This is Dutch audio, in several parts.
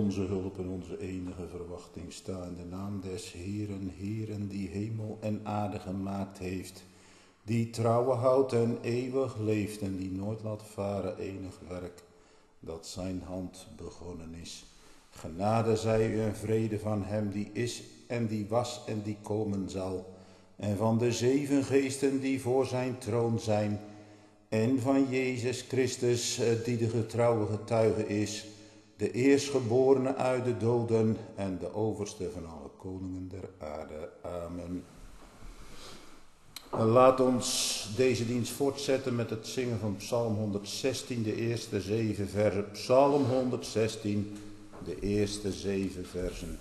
onze hulp en onze enige verwachting sta in de naam des Heeren, Heeren, die hemel en aarde gemaakt heeft, die trouwen houdt en eeuwig leeft en die nooit laat varen enig werk dat zijn hand begonnen is. Genade zij u en vrede van hem die is en die was en die komen zal, en van de 7 geesten die voor zijn troon zijn, en van Jezus Christus die de getrouwe getuige is, de eerstgeborene uit de doden en de overste van alle koningen der aarde. Amen. Laat ons deze dienst voortzetten met het zingen van Psalm 116, de eerste 7 versen. Psalm 116, de eerste 7 versen.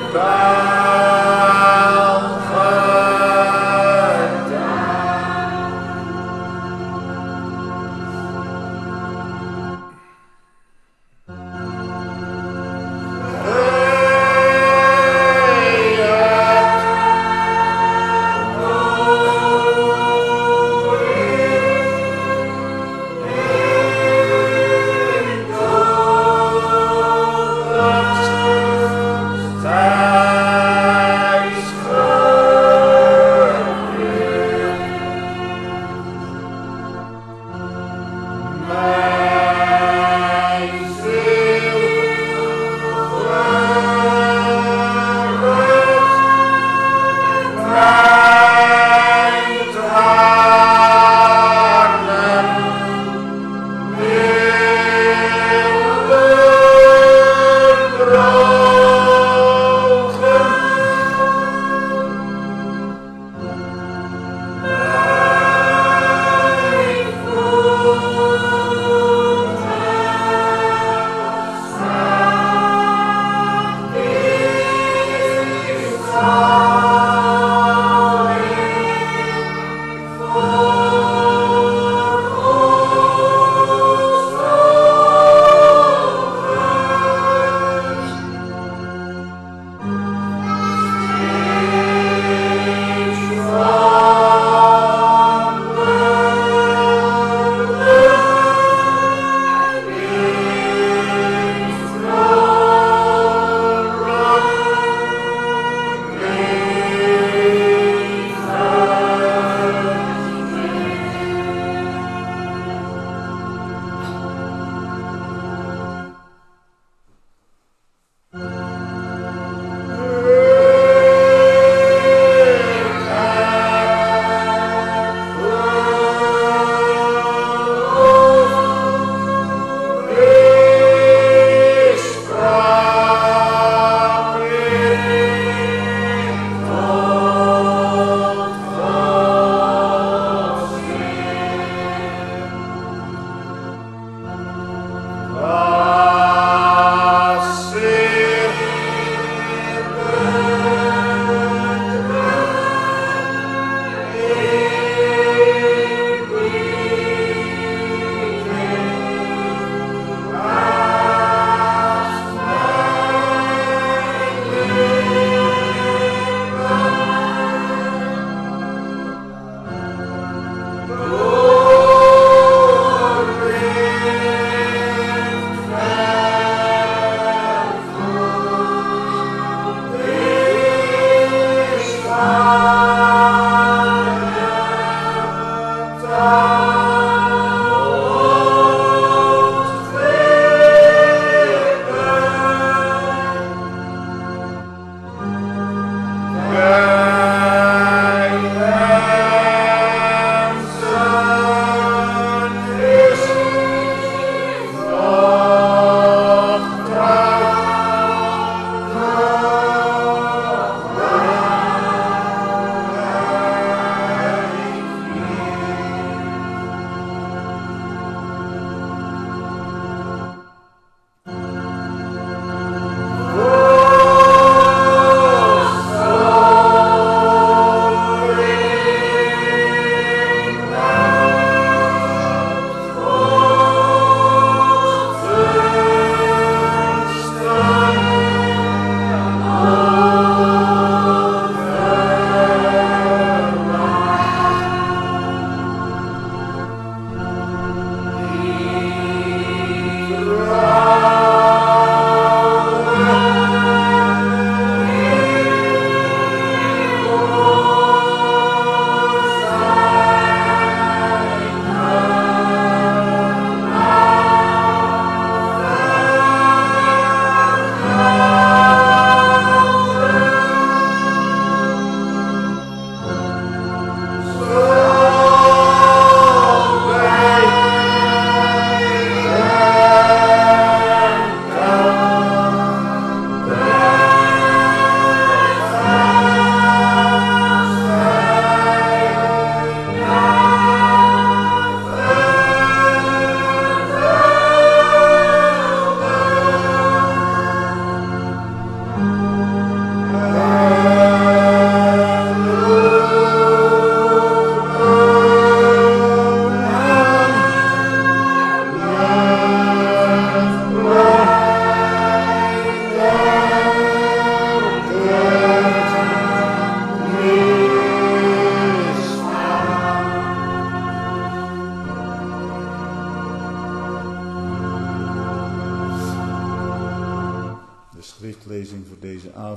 Hey, God,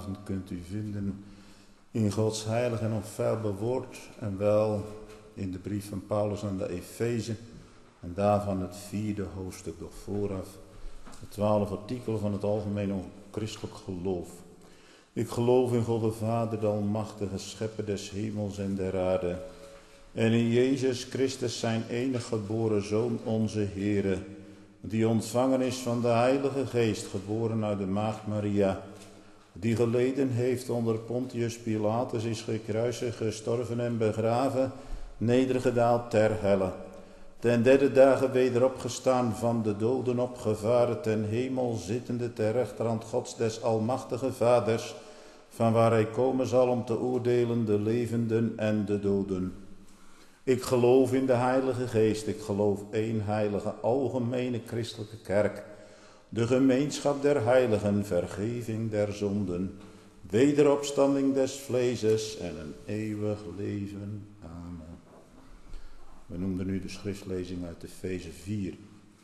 vanavond kunt u vinden in Gods heilig en onfeilbaar woord en wel in de brief van Paulus aan de Efeze en daarvan het 4e hoofdstuk nog vooraf, het 12e artikel van het algemeen christelijk geloof. Ik geloof in God de Vader, de almachtige schepper des hemels en der aarde, en in Jezus Christus zijn enige geboren Zoon, onze Heere, die ontvangen is van de Heilige Geest, geboren uit de maagd Maria, die geleden heeft onder Pontius Pilatus, is gekruisigd, gestorven en begraven, nedergedaald ter helle. Ten 3e dagen weder opgestaan, van de doden opgevaren, ten hemel zittende ter rechterhand Gods des almachtige Vaders, van waar hij komen zal om te oordelen de levenden en de doden. Ik geloof in de Heilige Geest, ik geloof één heilige, algemene christelijke kerk, de gemeenschap der heiligen, vergeving der zonden, wederopstanding des vleeses en een eeuwig leven. Amen. We noemden nu de schriftlezing uit Efeze 4.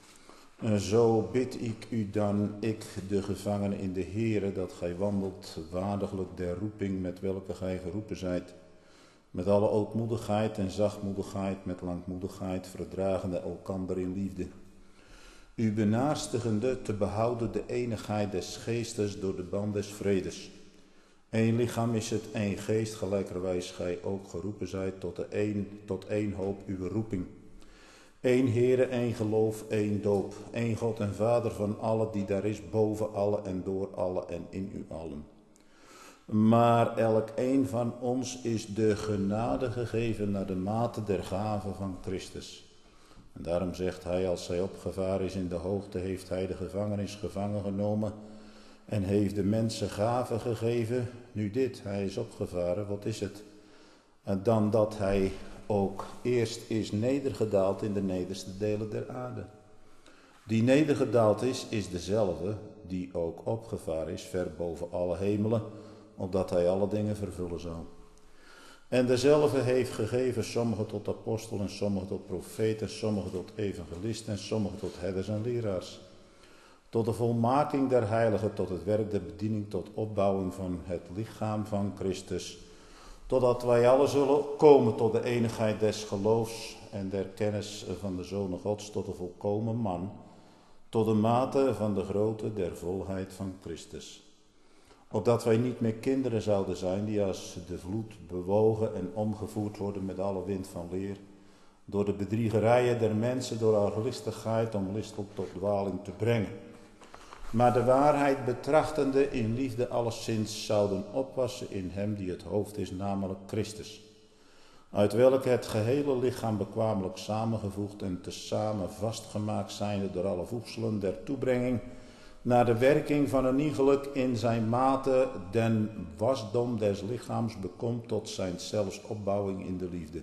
Zo bid ik u dan, ik de gevangene in de Heere, dat gij wandelt waardiglijk der roeping met welke gij geroepen zijt, met alle ootmoedigheid en zachtmoedigheid, met langmoedigheid, verdragende elkander in liefde. U benaarstigende te behouden de enigheid des geestes door de band des vredes. Eén lichaam is het, één geest, gelijkerwijs gij ook geroepen zijt tot één hoop uw roeping. Eén Heere, één geloof, één doop, één God en Vader van allen die daar is, boven alle en door alle en in u allen. Maar elk een van ons is de genade gegeven naar de mate der gave van Christus. En daarom zegt hij, als hij opgevaren is in de hoogte, heeft hij de gevangenis gevangen genomen en heeft de mensen gaven gegeven. Nu dit, hij is opgevaren, wat is het? En dan dat hij ook eerst is nedergedaald in de nederste delen der aarde. Die nedergedaald is dezelfde die ook opgevaren is ver boven alle hemelen, opdat hij alle dingen vervullen zou. En dezelfde heeft gegeven sommigen tot apostelen, sommigen tot profeten, sommigen tot evangelisten en sommigen tot herders en leraars. Tot de volmaking der heiligen, tot het werk der bediening, tot opbouwing van het lichaam van Christus. Totdat wij alle zullen komen tot de enigheid des geloofs en der kennis van de Zoon Gods, tot de volkomen man, tot de mate van de grootte der volheid van Christus. Opdat wij niet meer kinderen zouden zijn die als de vloed bewogen en omgevoerd worden met alle wind van leer, door de bedriegerijen der mensen, door arglistigheid om listelijk tot dwaling te brengen. Maar de waarheid betrachtende in liefde alleszins zouden opwassen in hem die het hoofd is, namelijk Christus. Uit welke het gehele lichaam bekwamelijk samengevoegd en tezamen vastgemaakt zijnde door alle voegselen der toebrenging, naar de werking van een iegelijk in zijn mate den wasdom des lichaams bekomt tot zijn zelfs opbouwing in de liefde.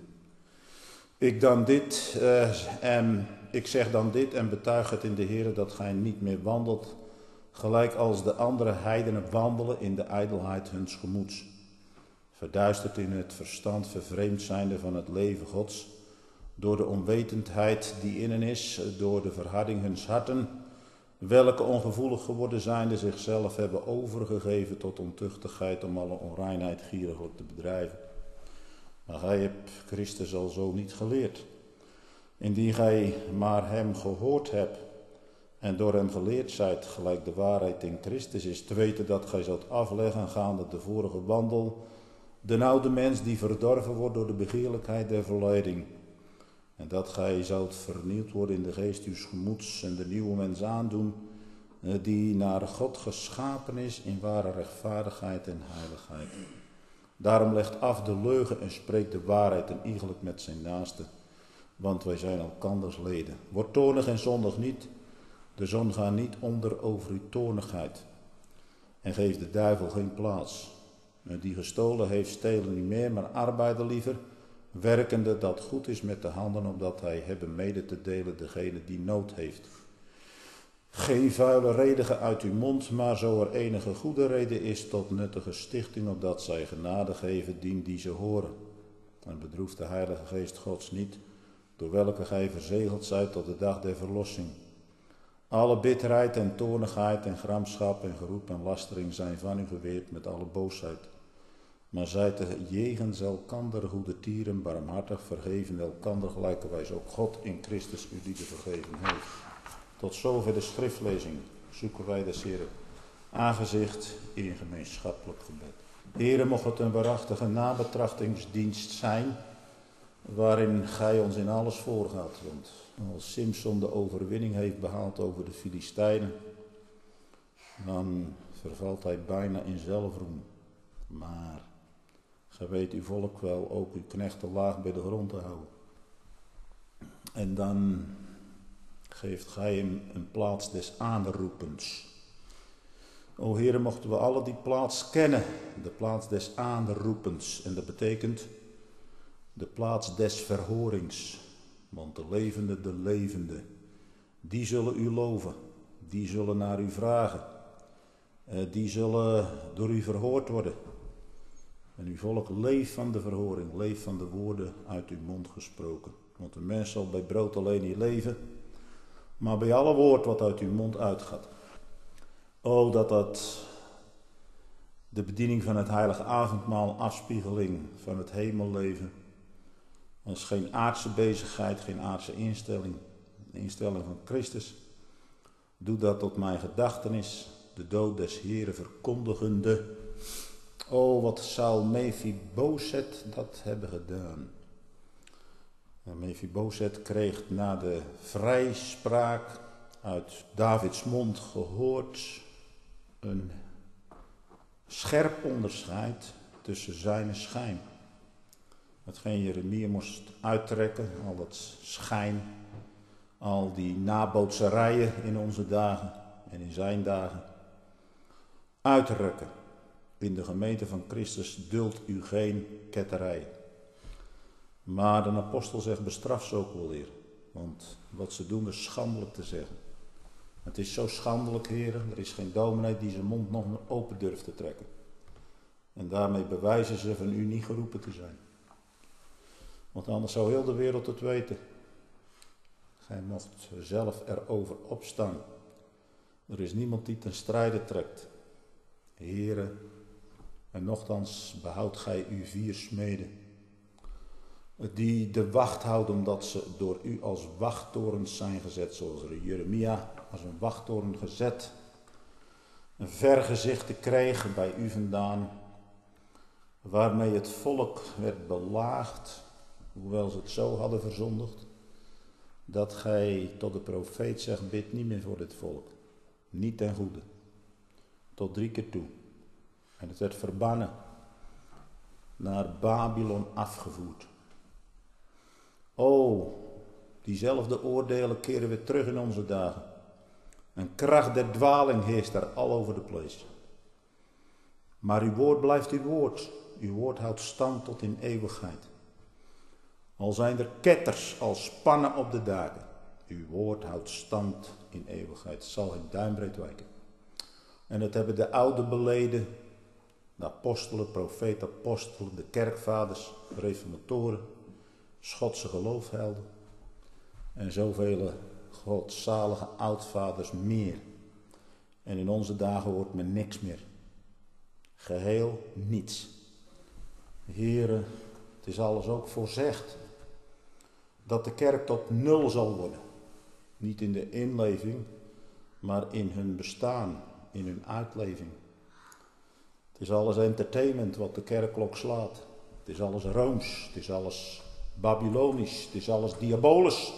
Ik zeg dan dit en betuig het in de Heere, dat gij niet meer wandelt gelijk als de andere heidenen wandelen in de ijdelheid huns gemoeds, verduisterd in het verstand, vervreemd zijnde van het leven Gods, door de onwetendheid die in hen is, door de verharding huns harten, welke ongevoelig geworden zijnde zichzelf hebben overgegeven tot ontuchtigheid om alle onreinheid gieriglijk te bedrijven. Maar gij hebt Christus alzo niet geleerd, indien gij maar hem gehoord hebt en door hem geleerd zijt, gelijk de waarheid in Christus is, te weten dat gij zult afleggen gaande de vorige wandel, de oude mens die verdorven wordt door de begeerlijkheid der verleiding, en dat gij zult vernieuwd worden in de geest uws gemoeds en de nieuwe mens aandoen, die naar God geschapen is in ware rechtvaardigheid en heiligheid. Daarom legt af de leugen en spreekt de waarheid en iegelijk met zijn naaste, want wij zijn elkanders leden. Word toornig en zondig niet, de zon gaat niet onder over uw toornigheid, en geef de duivel geen plaats. Die gestolen heeft, stelen niet meer, maar arbeiden liever, werkende dat goed is met de handen, opdat hij hebben mede te delen degene die nood heeft. Geen vuile reden uit uw mond, maar zo er enige goede reden is tot nuttige stichting, opdat zij genade geven dien die ze horen. En bedroeft de Heilige Geest Gods niet, door welke gij verzegeld zijt tot de dag der verlossing. Alle bitterheid en toornigheid en gramschap en geroep en lastering zijn van u geweerd met alle boosheid. Maar zijt er jegens elkander goede tieren, barmhartig, vergeven elkander gelijkerwijs ook God in Christus u die te vergeven heeft. Tot zover de schriftlezing zoeken wij des Heren aangezicht in gemeenschappelijk gebed. Heere, mocht het een waarachtige nabetrachtingsdienst zijn, waarin gij ons in alles voorgaat. Want als Simson de overwinning heeft behaald over de Filistijnen, dan vervalt hij bijna in zelfroem. Maar gij weet uw volk wel, ook uw knechten laag bij de grond te houden. En dan geeft gij hem een plaats des aanroepens. O Heere, mochten we alle die plaats kennen, de plaats des aanroepens. En dat betekent de plaats des verhorings. Want de levende, die zullen u loven, die zullen naar u vragen. Die zullen door u verhoord worden. En uw volk leeft van de verhoring, leeft van de woorden uit uw mond gesproken. Want een mens zal bij brood alleen niet leven, maar bij alle woord wat uit uw mond uitgaat. O, dat de bediening van het heilige avondmaal, afspiegeling van het hemelleven. Dat is geen aardse bezigheid, geen aardse instelling. Een instelling van Christus. Doe dat tot mijn gedachtenis, de dood des Heren verkondigende. O, wat zou Mephibozet dat hebben gedaan. En Mephibozet kreeg na de vrijspraak uit Davids mond gehoord een scherp onderscheid tussen zijn schijn. Hetgeen Jeremia moest uittrekken, al dat schijn, al die nabootserijen in onze dagen en in zijn dagen. Uitrukken. In de gemeente van Christus duldt u geen ketterij. Maar de apostel zegt, bestraf ze ook wel weer. Want wat ze doen is schandelijk te zeggen. Het is zo schandelijk, heren, er is geen dominee die zijn mond nog meer open durft te trekken. En daarmee bewijzen ze van u niet geroepen te zijn. Want anders zou heel de wereld het weten. Gij mocht zelf erover opstaan. Er is niemand die ten strijde trekt. Heren, en nochtans behoudt gij uw 4 smeden, die de wacht houden omdat ze door u als wachttorens zijn gezet, zoals Jeremia als een wachttoren gezet, een vergezichte kreeg bij u vandaan, waarmee het volk werd belaagd, hoewel ze het zo hadden verzondigd, dat gij tot de profeet zegt, bid niet meer voor dit volk, niet ten goede, tot 3 keer toe. En het werd verbannen, naar Babylon afgevoerd. O, diezelfde oordelen keren weer terug in onze dagen. Een kracht der dwaling heerst daar all over de place. Maar uw woord blijft uw woord. Uw woord houdt stand tot in eeuwigheid. Al zijn er ketters als pannen op de daken. Uw woord houdt stand in eeuwigheid. Het zal geen duimbreed wijken. En dat hebben de ouden beleden. De apostelen, profeten, apostelen, de kerkvaders, de reformatoren, Schotse geloofhelden en zoveel godzalige oudvaders meer. En in onze dagen hoort men niks meer. Geheel niets. Heren, het is alles ook voorzegd dat de kerk tot 0 zal worden. Niet in de inleving, maar in hun bestaan, in hun uitleving. Het is alles entertainment wat de kerkklok slaat. Het is alles rooms, het is alles Babylonisch, het is alles diabolisch.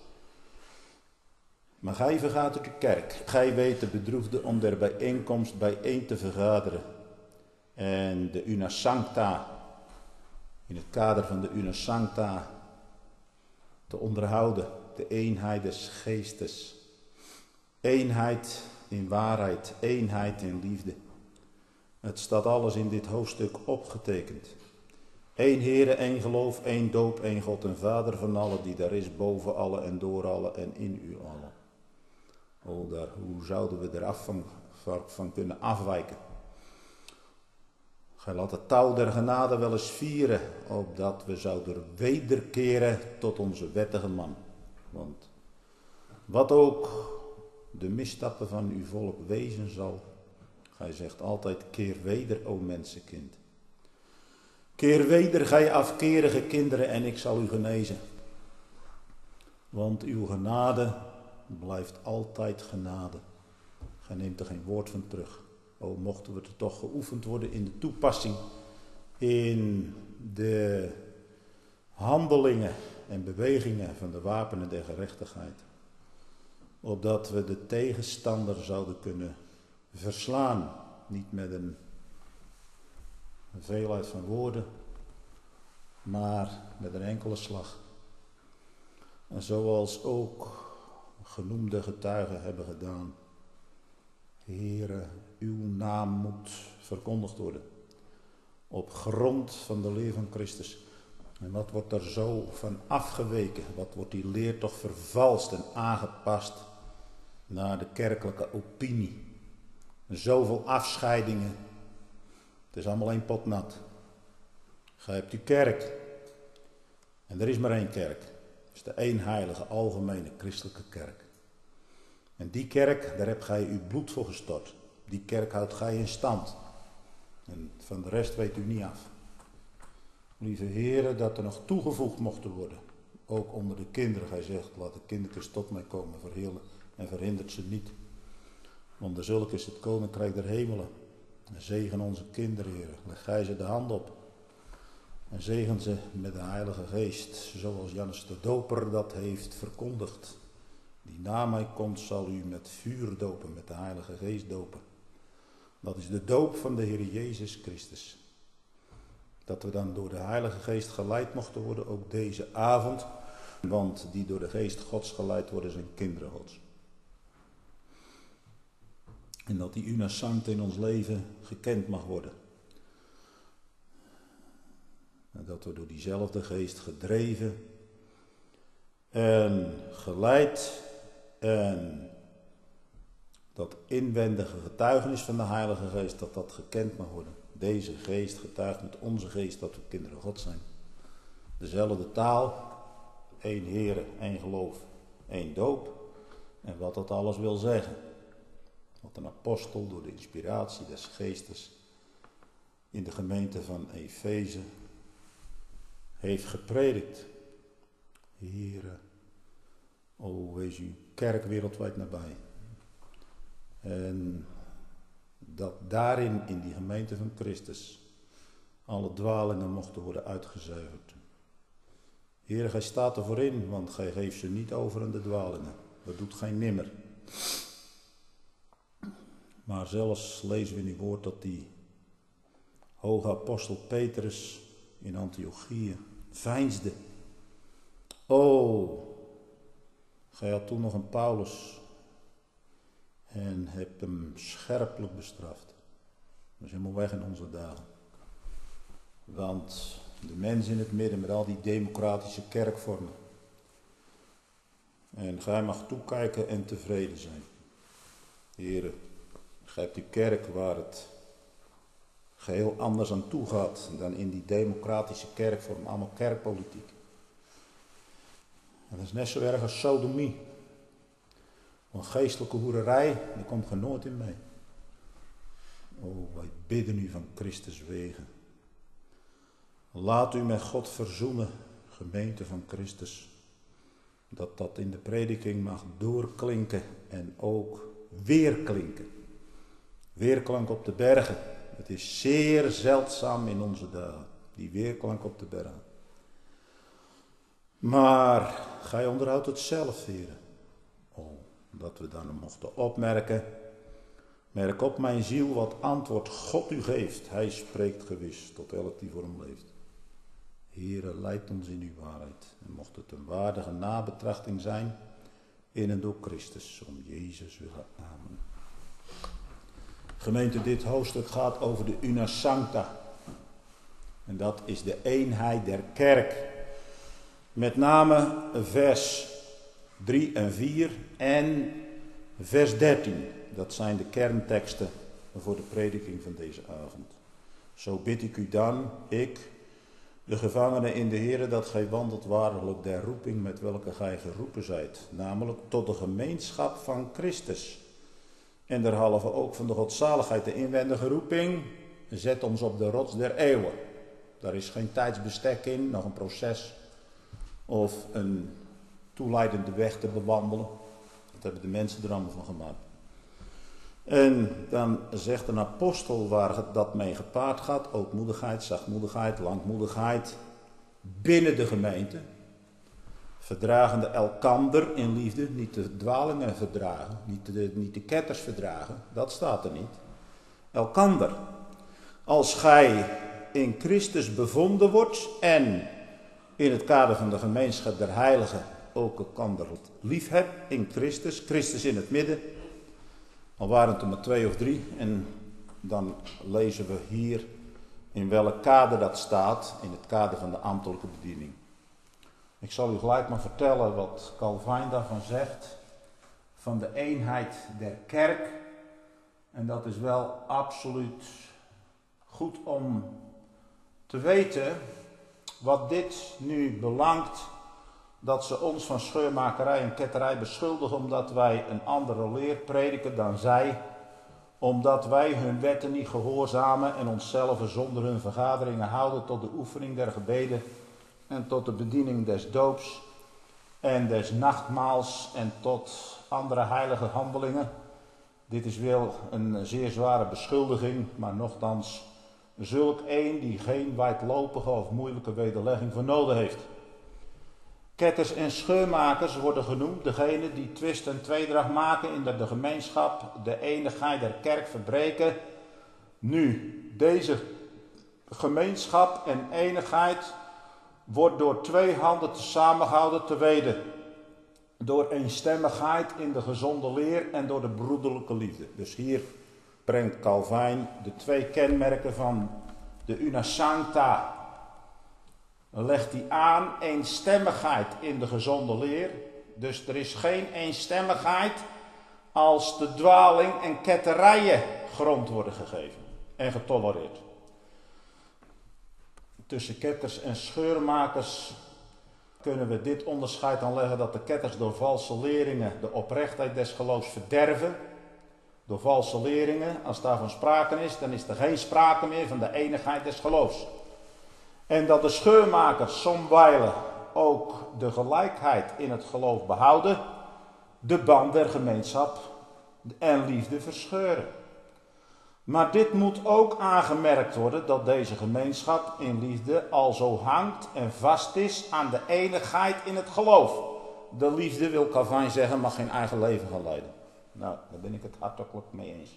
Maar gij vergaat uit uw kerk. Gij weet de bedroefde om der bijeenkomst bijeen te vergaderen. En de Una Sancta, in het kader van de Una Sancta, te onderhouden. De eenheid des geestes. Eenheid in waarheid, eenheid in liefde. Het staat alles in dit hoofdstuk opgetekend. Eén Heere, één geloof, één doop, één God en Vader van allen, die daar is boven alle en door alle en in u allen. O, hoe zouden we er van kunnen afwijken? Gij laat het touw der genade wel eens vieren, opdat we zouden wederkeren tot onze wettige man. Want wat ook de misstappen van uw volk wezen zal. Gij zegt altijd, keer weder, o mensenkind. Keer weder, gij afkerige kinderen, en ik zal u genezen. Want uw genade blijft altijd genade. Gij neemt er geen woord van terug. O, mochten we er toch geoefend worden in de toepassing, in de handelingen en bewegingen van de wapenen der gerechtigheid. Opdat we de tegenstander zouden kunnen verslaan. Niet met een veelheid van woorden, maar met een enkele slag. En zoals ook genoemde getuigen hebben gedaan. Heere, uw naam moet verkondigd worden. Op grond van de leer van Christus. En wat wordt er zo van afgeweken? Wat wordt die leer toch vervalst en aangepast naar de kerkelijke opinie? En zoveel afscheidingen. Het is allemaal één pot nat. Gij hebt uw kerk. En er is maar één kerk. Het is de één heilige, algemene christelijke kerk. En die kerk, daar hebt gij uw bloed voor gestort. Die kerk houdt gij in stand. En van de rest weet u niet af. Lieve heren, dat er nog toegevoegd mochten worden. Ook onder de kinderen. Gij zegt, laat de kindertjes tot mij komen, verhelen en verhindert ze niet. Want de zulke is het koninkrijk der hemelen. En zegen onze kinderen, heren. Leg gij ze de hand op. En zegen ze met de Heilige Geest, zoals Johannes de Doper dat heeft verkondigd. Die na mij komt, zal u met vuur dopen, met de Heilige Geest dopen. Dat is de doop van de Heer Jezus Christus. Dat we dan door de Heilige Geest geleid mochten worden, ook deze avond. Want die door de Geest Gods geleid worden, zijn kinderen Gods. En dat die una sancta in ons leven gekend mag worden. En dat we door diezelfde Geest gedreven en geleid en dat inwendige getuigenis van de Heilige Geest, dat dat gekend mag worden. Deze Geest getuigt met onze Geest dat we kinderen God zijn. Dezelfde taal, één Heere, één geloof, één doop. En wat dat alles wil zeggen. Wat een apostel door de inspiratie des Geestes in de gemeente van Efeze heeft gepredikt. Heere, o wees uw kerk wereldwijd nabij. En dat daarin, in die gemeente van Christus, alle dwalingen mochten worden uitgezuiverd. Heere, gij staat ervoor in, want gij geeft ze niet over aan de dwalingen. Dat doet gij nimmer. Maar zelfs lezen we in uw woord dat die hoge apostel Petrus in Antiochië veinsde. O, gij had toen nog een Paulus en hebt hem scherpelijk bestraft. Dat is helemaal weg in onze dagen. Want de mens in het midden met al die democratische kerkvormen. En gij mag toekijken en tevreden zijn. Heren, gij hebt uw kerk waar het geheel anders aan toe gaat dan in die democratische kerkvorm. Allemaal kerkpolitiek. En dat is net zo erg als sodomie. Een geestelijke hoererij, daar komt gij nooit in mee. O, wij bidden u van Christus wegen. Laat u met God verzoenen, gemeente van Christus. Dat dat in de prediking mag doorklinken en ook weerklinken. Weerklank op de bergen. Het is zeer zeldzaam in onze dagen, die weerklank op de bergen. Maar gij onderhoudt het zelf, heren. Oh, dat we dan mochten opmerken. Merk op mijn ziel wat antwoord God u geeft. Hij spreekt gewis tot elk die voor hem leeft. Heere, leid ons in uw waarheid. En mocht het een waardige nabetrachting zijn in en door Christus, om Jezus willen. Amen. Gemeente, dit hoofdstuk gaat over de una sancta. En dat is de eenheid der kerk. Met name vers 3 en 4 en vers 13. Dat zijn de kernteksten voor de prediking van deze avond. Zo bid ik u dan, ik, De gevangenen in de Heere, dat gij wandelt waarlijk der roeping met welke gij geroepen zijt, namelijk tot de gemeenschap van Christus. En derhalve ook van de godzaligheid, de inwendige roeping, zet ons op de rots der eeuwen. Daar is geen tijdsbestek in, nog een proces of een toeleidende weg te bewandelen. Dat hebben de mensen er allemaal van gemaakt. En dan zegt een apostel waar dat mee gepaard gaat, ootmoedigheid, zachtmoedigheid, langmoedigheid, binnen de gemeente. Verdragende elkander in liefde, niet de dwalingen verdragen, niet de ketters verdragen, dat staat er niet. Elkander. Als gij in Christus bevonden wordt en in het kader van de gemeenschap der heiligen ook elkander lief hebt in Christus, Christus in het midden. Al waren het er maar 2 of 3 en dan lezen we hier in welk kader dat staat, in het kader van de ambtelijke bediening. Ik zal u gelijk maar vertellen wat Calvijn daarvan zegt, van de eenheid der kerk. En dat is wel absoluut goed om te weten wat dit nu belangt, dat ze ons van scheurmakerij en ketterij beschuldigen omdat wij een andere leer prediken dan zij, omdat wij hun wetten niet gehoorzamen en onszelf zonder hun vergaderingen houden tot de oefening der gebeden en tot de bediening des doops en des nachtmaals en tot andere heilige handelingen. Dit is wel een zeer zware beschuldiging, maar nochtans zulk een die geen wijdlopige of moeilijke wederlegging voor nodig heeft. Ketters en scheurmakers worden genoemd, degenen die twist en tweedracht maken in de gemeenschap, de enigheid der kerk verbreken. Nu, deze gemeenschap en enigheid wordt door 2 handen samengehouden te weten. Door eenstemmigheid in de gezonde leer en door de broederlijke liefde. Dus hier brengt Calvijn de 2 kenmerken van de una sancta. Legt hij aan, eenstemmigheid in de gezonde leer. Dus er is geen eenstemmigheid als de dwaling en ketterijen grond worden gegeven en getolereerd. Tussen ketters en scheurmakers kunnen we dit onderscheid dan leggen dat de ketters door valse leringen de oprechtheid des geloofs verderven. Door valse leringen, als daarvan sprake is, dan is er geen sprake meer van de enigheid des geloofs. En dat de scheurmakers somwijlen ook de gelijkheid in het geloof behouden, de band der gemeenschap en liefde verscheuren. Maar dit moet ook aangemerkt worden dat deze gemeenschap in liefde al zo hangt en vast is aan de enigheid in het geloof. De liefde, wil Calvijn zeggen, mag geen eigen leven gaan leiden. Nou, daar ben ik het hartelijk mee eens.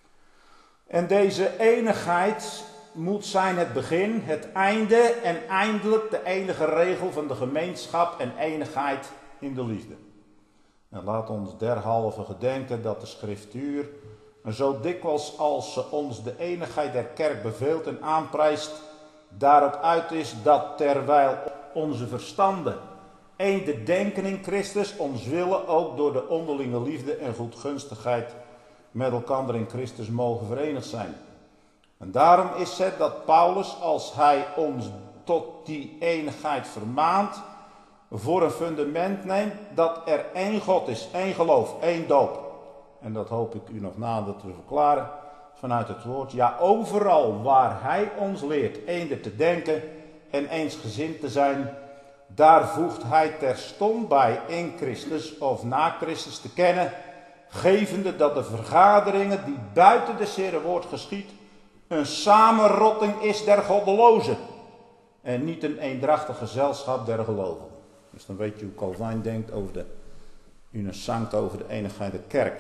En deze enigheid moet zijn het begin, het einde en eindelijk de enige regel van de gemeenschap en enigheid in de liefde. En laat ons derhalve gedenken dat de Schriftuur zo dikwijls als ze ons de enigheid der kerk beveelt en aanprijst, daarop uit is dat terwijl onze verstanden eender denken in Christus, ons willen ook door de onderlinge liefde en goedgunstigheid met elkaar in Christus mogen verenigd zijn. En daarom is het dat Paulus, als hij ons tot die enigheid vermaant, voor een fundament neemt dat er één God is, één geloof, één doop. En dat hoop ik u nog nader te verklaren vanuit het woord. Ja, overal waar hij ons leert eender te denken en eensgezind te zijn, daar voegt hij terstond bij in Christus of na Christus te kennen, gevende dat de vergaderingen die buiten des Heeren woord geschiet, een samenrotting is der goddelozen en niet een eendrachtig gezelschap der gelovigen. Dus dan weet je hoe Calvijn denkt over de una sancta, over de enigheid der kerk.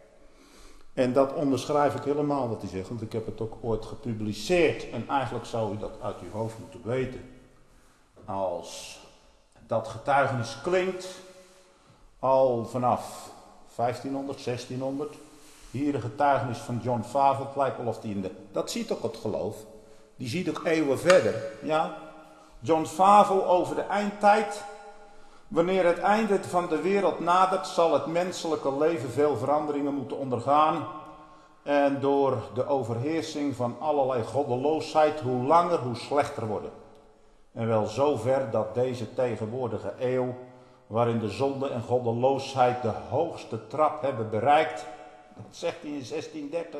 En dat onderschrijf ik helemaal wat hij zegt, want ik heb het ook ooit gepubliceerd. En eigenlijk zou u dat uit uw hoofd moeten weten. Als dat getuigenis klinkt, al vanaf 1500, 1600. Hier de getuigenis van John Flavel, het lijkt wel of die dat ziet ook het geloof. Die ziet ook eeuwen verder. Ja? John Flavel over de eindtijd. Wanneer het einde van de wereld nadert, zal het menselijke leven veel veranderingen moeten ondergaan. En door de overheersing van allerlei goddeloosheid, hoe langer, hoe slechter worden. En wel zover dat deze tegenwoordige eeuw, waarin de zonde en goddeloosheid de hoogste trap hebben bereikt, dat zegt hij in 1630,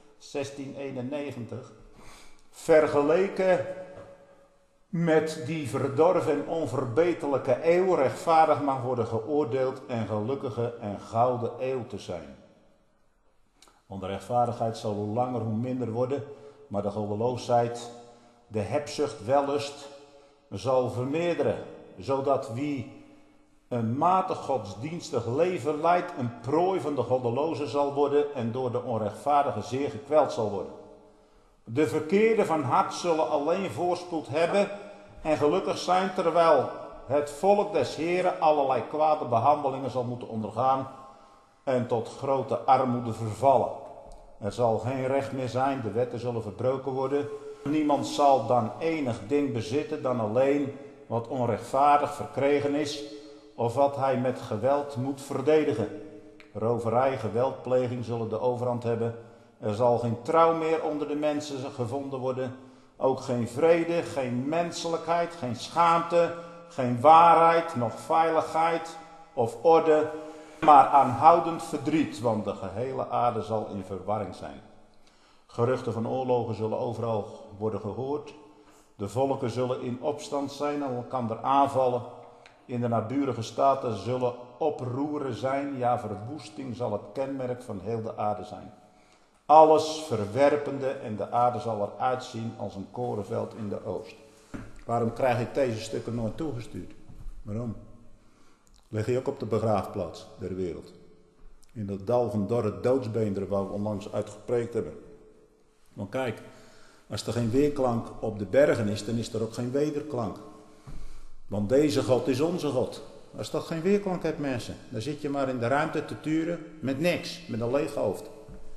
1691, vergeleken met die verdorven en onverbeterlijke eeuw rechtvaardig mag worden geoordeeld en gelukkige en gouden eeuw te zijn. Want de rechtvaardigheid zal hoe langer hoe minder worden, maar de goddeloosheid, de hebzucht, wellust, zal vermeerderen, zodat wie een matig godsdienstig leven leidt, een prooi van de goddeloze zal worden en door de onrechtvaardige zeer gekweld zal worden. De verkeerden van hart zullen alleen voorspoed hebben en gelukkig zijn, terwijl het volk des Heren allerlei kwade behandelingen zal moeten ondergaan en tot grote armoede vervallen. Er zal geen recht meer zijn, de wetten zullen verbroken worden. Niemand zal dan enig ding bezitten dan alleen wat onrechtvaardig verkregen is of wat hij met geweld moet verdedigen. Roverij, geweldpleging zullen de overhand hebben. Er zal geen trouw meer onder de mensen gevonden worden. Ook geen vrede, geen menselijkheid, geen schaamte, geen waarheid, noch veiligheid of orde, maar aanhoudend verdriet, want de gehele aarde zal in verwarring zijn. Geruchten van oorlogen zullen overal worden gehoord. De volken zullen in opstand zijn en elkander aanvallen. In de naburige staten zullen oproeren zijn, ja, verwoesting zal het kenmerk van heel de aarde zijn. Alles verwerpende en de aarde zal eruit zien als een korenveld in de oost. Waarom krijg ik deze stukken nooit toegestuurd? Waarom? Leg je ook op de begraafplaats der wereld. In dat dal van dorre doodsbeenderen waar we onlangs uit gepreekt hebben. Want kijk, als er geen weerklank op de bergen is, dan is er ook geen wederklank. Want deze God is onze God. Als dat geen weerklank hebt, mensen, dan zit je maar in de ruimte te turen met niks, met een leeg hoofd.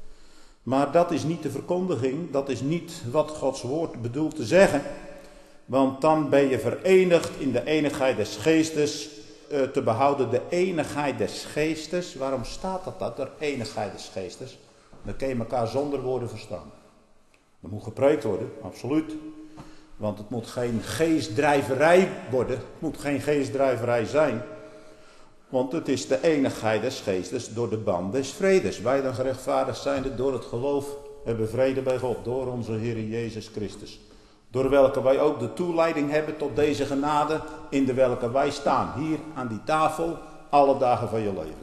Maar dat is niet de verkondiging, dat is niet wat Gods woord bedoelt te zeggen. Want dan ben je verenigd in de enigheid des geestes, te behouden de enigheid des geestes. Waarom staat dat, de enigheid des geestes? Dan kun je elkaar zonder woorden verstaan. Dat moet gepreekt worden, absoluut. Want het moet geen geestdrijverij worden, het moet geen geestdrijverij zijn. Want het is de enigheid des geestes door de band des vredes. Wij dan gerechtvaardigd zijnde door het geloof hebben vrede bij God, door onze Heer Jezus Christus. Door welke wij ook de toeleiding hebben tot deze genade, in de welke wij staan, hier aan die tafel, alle dagen van je leven.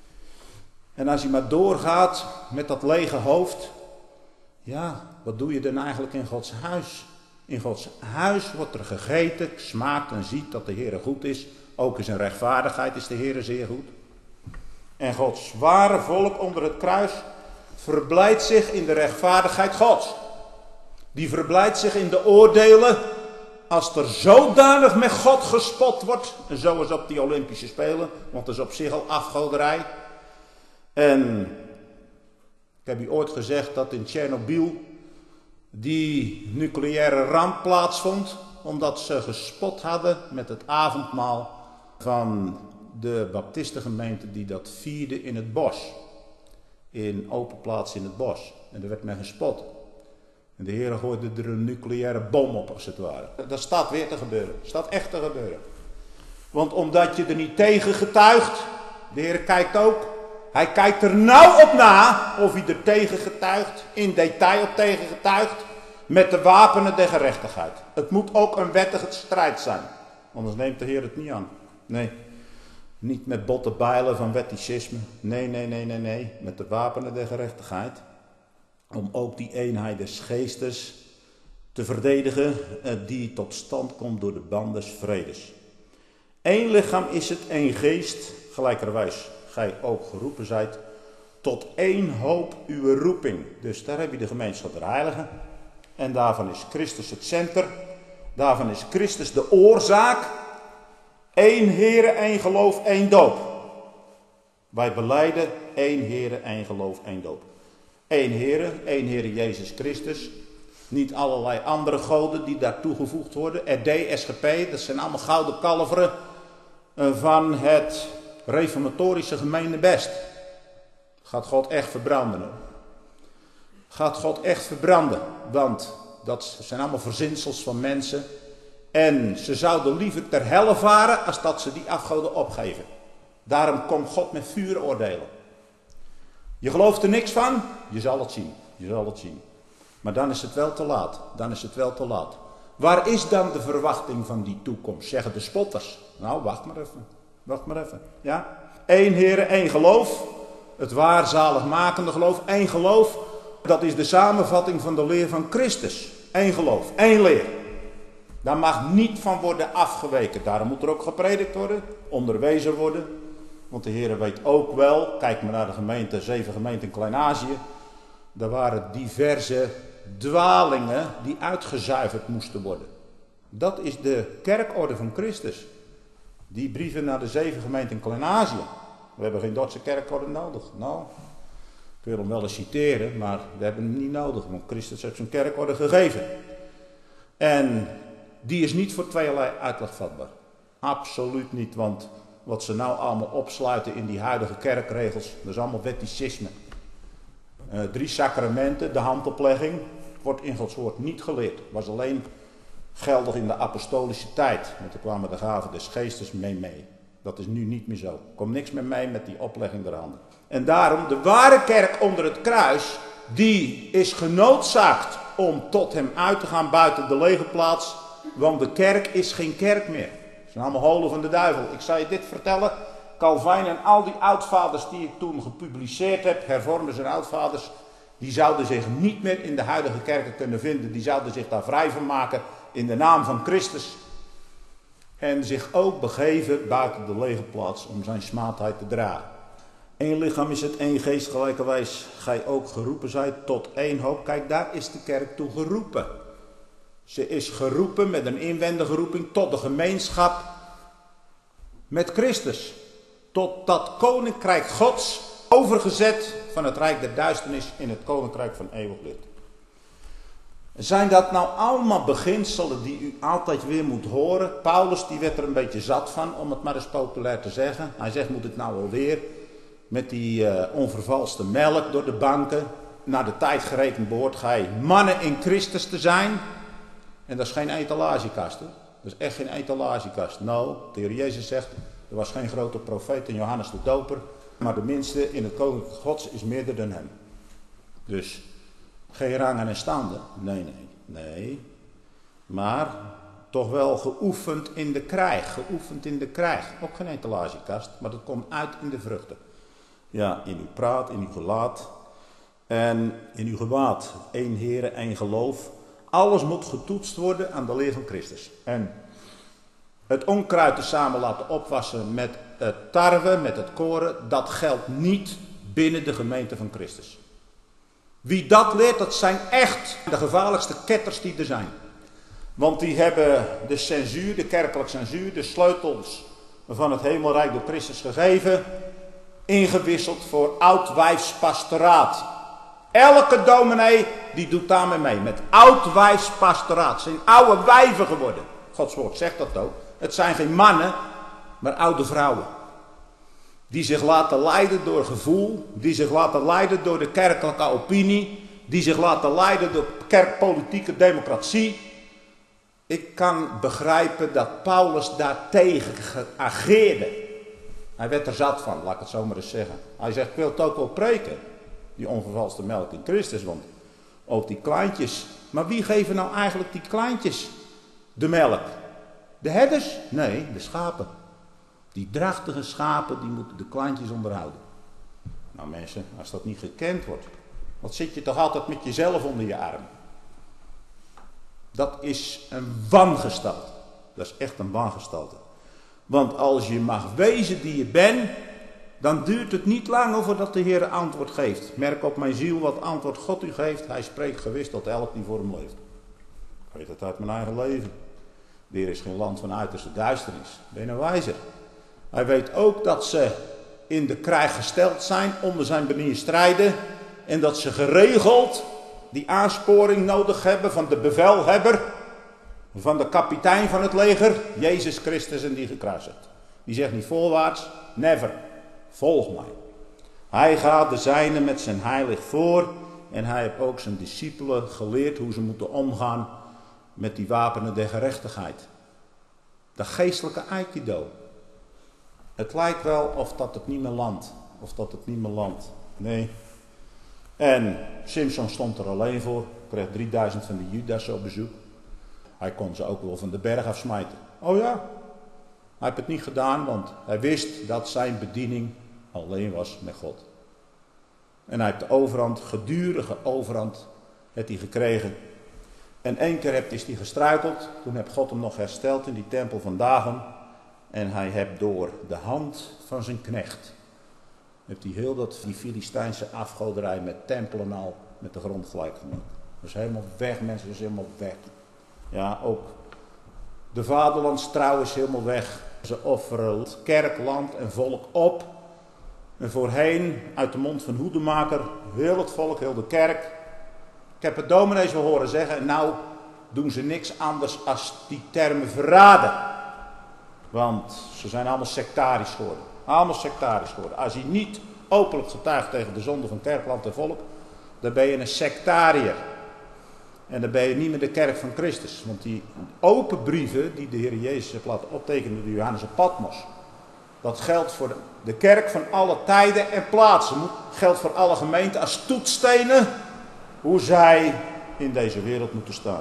En als je maar doorgaat met dat lege hoofd, ja, wat doe je dan eigenlijk in Gods huis? In Gods huis wordt er gegeten, smaakt en ziet dat de Heer goed is. Ook in zijn rechtvaardigheid is de Heer zeer goed. En Gods ware volk onder het kruis verblijdt zich in de rechtvaardigheid Gods. Die verblijdt zich in de oordelen als er zodanig met God gespot wordt. En zoals op die Olympische Spelen, want dat is op zich al afgoderij. En ik heb u ooit gezegd dat in Tsjernobyl die nucleaire ramp plaatsvond, omdat ze gespot hadden met het avondmaal van de baptistengemeente die dat vierde in het bos. In open plaats in het bos. En er werd men gespot. En de Heer gooide er een nucleaire bom op, als het ware. Dat staat weer te gebeuren. Dat staat echt te gebeuren. Want omdat je er niet tegen getuigt, de Heer kijkt ook. Hij kijkt er nauw op na of hij er tegen getuigt, in detail op tegen getuigt, met de wapenen der gerechtigheid. Het moet ook een wettige strijd zijn. Anders neemt de Heer het niet aan. Nee, niet met botte bijlen van wetticisme. Nee. Met de wapenen der gerechtigheid. Om ook die eenheid des geestes te verdedigen, die tot stand komt door de band des vredes. Eén lichaam is het, één geest, gelijkerwijs gij ook geroepen zijt, tot één hoop uw roeping. Dus daar heb je de gemeenschap der heiligen. En daarvan is Christus het center. Daarvan is Christus de oorzaak. Eén Heere, één geloof, één doop. Wij belijden één Heere, één geloof, één doop. Eén Heere Jezus Christus. Niet allerlei andere goden die daar toegevoegd worden. RD, SGP, dat zijn allemaal gouden kalveren van het reformatorische gemeenebest. Gaat God echt verbranden. Gaat God echt verbranden. Want dat zijn allemaal verzinsels van mensen En ze zouden liever ter helle varen als dat ze die afgoden opgeven. Daarom komt God met vuur oordelen. Je gelooft er niks van? Je zal het zien. Je zal het zien. Maar dan is het wel te laat. Dan is het wel te laat. Waar is dan de verwachting van die toekomst? Zeggen de spotters. Nou, wacht maar even. Wacht maar even. Ja? 1 Heere, 1 geloof. Het waar zaligmakende geloof. 1 geloof. Dat is de samenvatting van de leer van Christus. 1 geloof. 1 leer. Daar mag niet van worden afgeweken. Daarom moet er ook gepredikt worden. Onderwezen worden. Want de Heer weet ook wel. Kijk maar naar de gemeente, 7 gemeenten in Klein-Azië. Daar waren diverse dwalingen die uitgezuiverd moesten worden. Dat is de kerkorde van Christus. Die brieven naar de 7 gemeenten in Klein-Azië. We hebben geen Dordtse kerkorde nodig. Nou, ik wil hem wel eens citeren, maar we hebben hem niet nodig. Want Christus heeft zijn kerkorde gegeven. En die is niet voor tweeërlei uitleg vatbaar. Absoluut niet, want wat ze nou allemaal opsluiten in die huidige kerkregels, dat is allemaal wetticisme. 3 sacramenten, de handoplegging, wordt in Gods woord niet geleerd. Was alleen geldig in de apostolische tijd. Want er kwamen de gaven des geestes mee. Dat is nu niet meer zo. Er komt niks meer mee met die oplegging der handen. En daarom, de ware kerk onder het kruis, die is genoodzaakt om tot hem uit te gaan buiten de lege plaats. Want de kerk is geen kerk meer. Het zijn allemaal holen van de duivel. Ik zal je dit vertellen. Calvijn en al die oudvaders die ik toen gepubliceerd heb, hervormers en oudvaders, die zouden zich niet meer in de huidige kerken kunnen vinden. Die zouden zich daar vrij van maken in de naam van Christus. En zich ook begeven buiten de lege plaats om zijn smaadheid te dragen. 1 lichaam is het, 1 geest, gelijkerwijs gij ook geroepen zijt tot 1 hoop. Kijk, daar is de kerk toe geroepen. Ze is geroepen met een inwendige roeping tot de gemeenschap met Christus. Tot dat koninkrijk Gods, overgezet van het rijk der duisternis in het koninkrijk van eeuwig licht. Zijn dat nou allemaal beginselen die u altijd weer moet horen? Paulus die werd er een beetje zat van, om het maar eens populair te zeggen. Hij zegt, moet het nou alweer met die onvervalste melk door de banken. Naar de tijd gerekend behoort gij mannen in Christus te zijn. En dat is geen etalagekast, hoor. Dat is echt geen etalagekast. Nou, de Heer Jezus zegt, er was geen grote profeet in Johannes de Doper, maar de minste in het koninkrijk Gods is meerder dan hem. Dus geen rangen en standen. Nee. Maar toch wel geoefend in de krijg. Ook geen etalagekast, maar dat komt uit in de vruchten. Ja, in uw praat, in uw gelaat en in uw gewaad. 1 Heere, 1 geloof. Alles moet getoetst worden aan de leer van Christus. En het onkruid te samen laten opwassen met het tarwe, met het koren, dat geldt niet binnen de gemeente van Christus. Wie dat leert, dat zijn echt de gevaarlijkste ketters die er zijn. Want die hebben de censuur, de kerkelijke censuur, de sleutels van het hemelrijk door Christus gegeven, ingewisseld voor oud-wijfspastoraat. Elke dominee die doet daarmee mee, met oud-wijfspastoraat. Ze zijn oude wijven geworden. Gods woord zegt dat ook. Het zijn geen mannen, maar oude vrouwen. Die zich laten leiden door gevoel, die zich laten leiden door de kerkelijke opinie, die zich laten leiden door kerkpolitieke democratie. Ik kan begrijpen dat Paulus daartegen ageerde. Hij werd er zat van, laat ik het zo maar eens zeggen. Hij zegt, ik wil het ook wel preken, die onvervalste melk in Christus, want ook die kleintjes. Maar wie geven nou eigenlijk die kleintjes de melk? De herders? Nee, de schapen. Die drachtige schapen, die moeten de kleintjes onderhouden. Nou mensen, als dat niet gekend wordt, wat zit je toch altijd met jezelf onder je arm? Dat is een wangestalte. Dat is echt een wangestalte. Want als je mag wezen die je bent, dan duurt het niet lang voordat de Heer antwoord geeft. Merk op mijn ziel wat antwoord God u geeft. Hij spreekt gewis tot elk die voor hem leeft. Ik weet het uit mijn eigen leven. De Heer is geen land van uiterste duisternis. Ben je nou wijzer? Hij weet ook dat ze in de krijg gesteld zijn, onder zijn benieuwd strijden. En dat ze geregeld die aansporing nodig hebben van de bevelhebber, van de kapitein van het leger, Jezus Christus en die gekruisigd. Die zegt niet voorwaarts, never, volg mij. Hij gaat de zijnen met zijn heilig voor en hij heeft ook zijn discipelen geleerd hoe ze moeten omgaan met die wapenen der gerechtigheid. De geestelijke aikido. Het lijkt wel of dat het niet meer landt. Of dat het niet meer landt. Nee. En Simson stond er alleen voor. Kreeg 3000 van de Judas op bezoek. Hij kon ze ook wel van de berg afsmijten. Oh ja. Hij heeft het niet gedaan, want hij wist dat zijn bediening alleen was met God. En hij heeft de overhand, gedurige overhand, heeft hij gekregen. En 1 keer is hij gestruikeld. Toen heeft God hem nog hersteld in die tempel van Dagon. En hij heeft door de hand van zijn knecht, heeft hij heel die Filistijnse afgoderij met tempelen al met de grond gelijk gemaakt. Dat is helemaal weg, mensen, dat is helemaal weg. Ja, ook de vaderlandstrouw is helemaal weg. Ze offeren kerk, land en volk op. En voorheen, uit de mond van Hoedemaker, heel het volk, heel de kerk. Ik heb het dominees wel horen zeggen, en nou doen ze niks anders als die termen verraden. Want ze zijn allemaal sectarisch geworden. Allemaal sectarisch geworden. Als je niet openlijk getuigt tegen de zonde van kerk, land en volk, dan ben je een sectariër. En dan ben je niet meer de kerk van Christus. Want die open brieven die de Heer Jezus heeft laten optekenen door Johannes op Patmos, dat geldt voor de kerk van alle tijden en plaatsen. Geldt voor alle gemeenten als toetsstenen hoe zij in deze wereld moeten staan.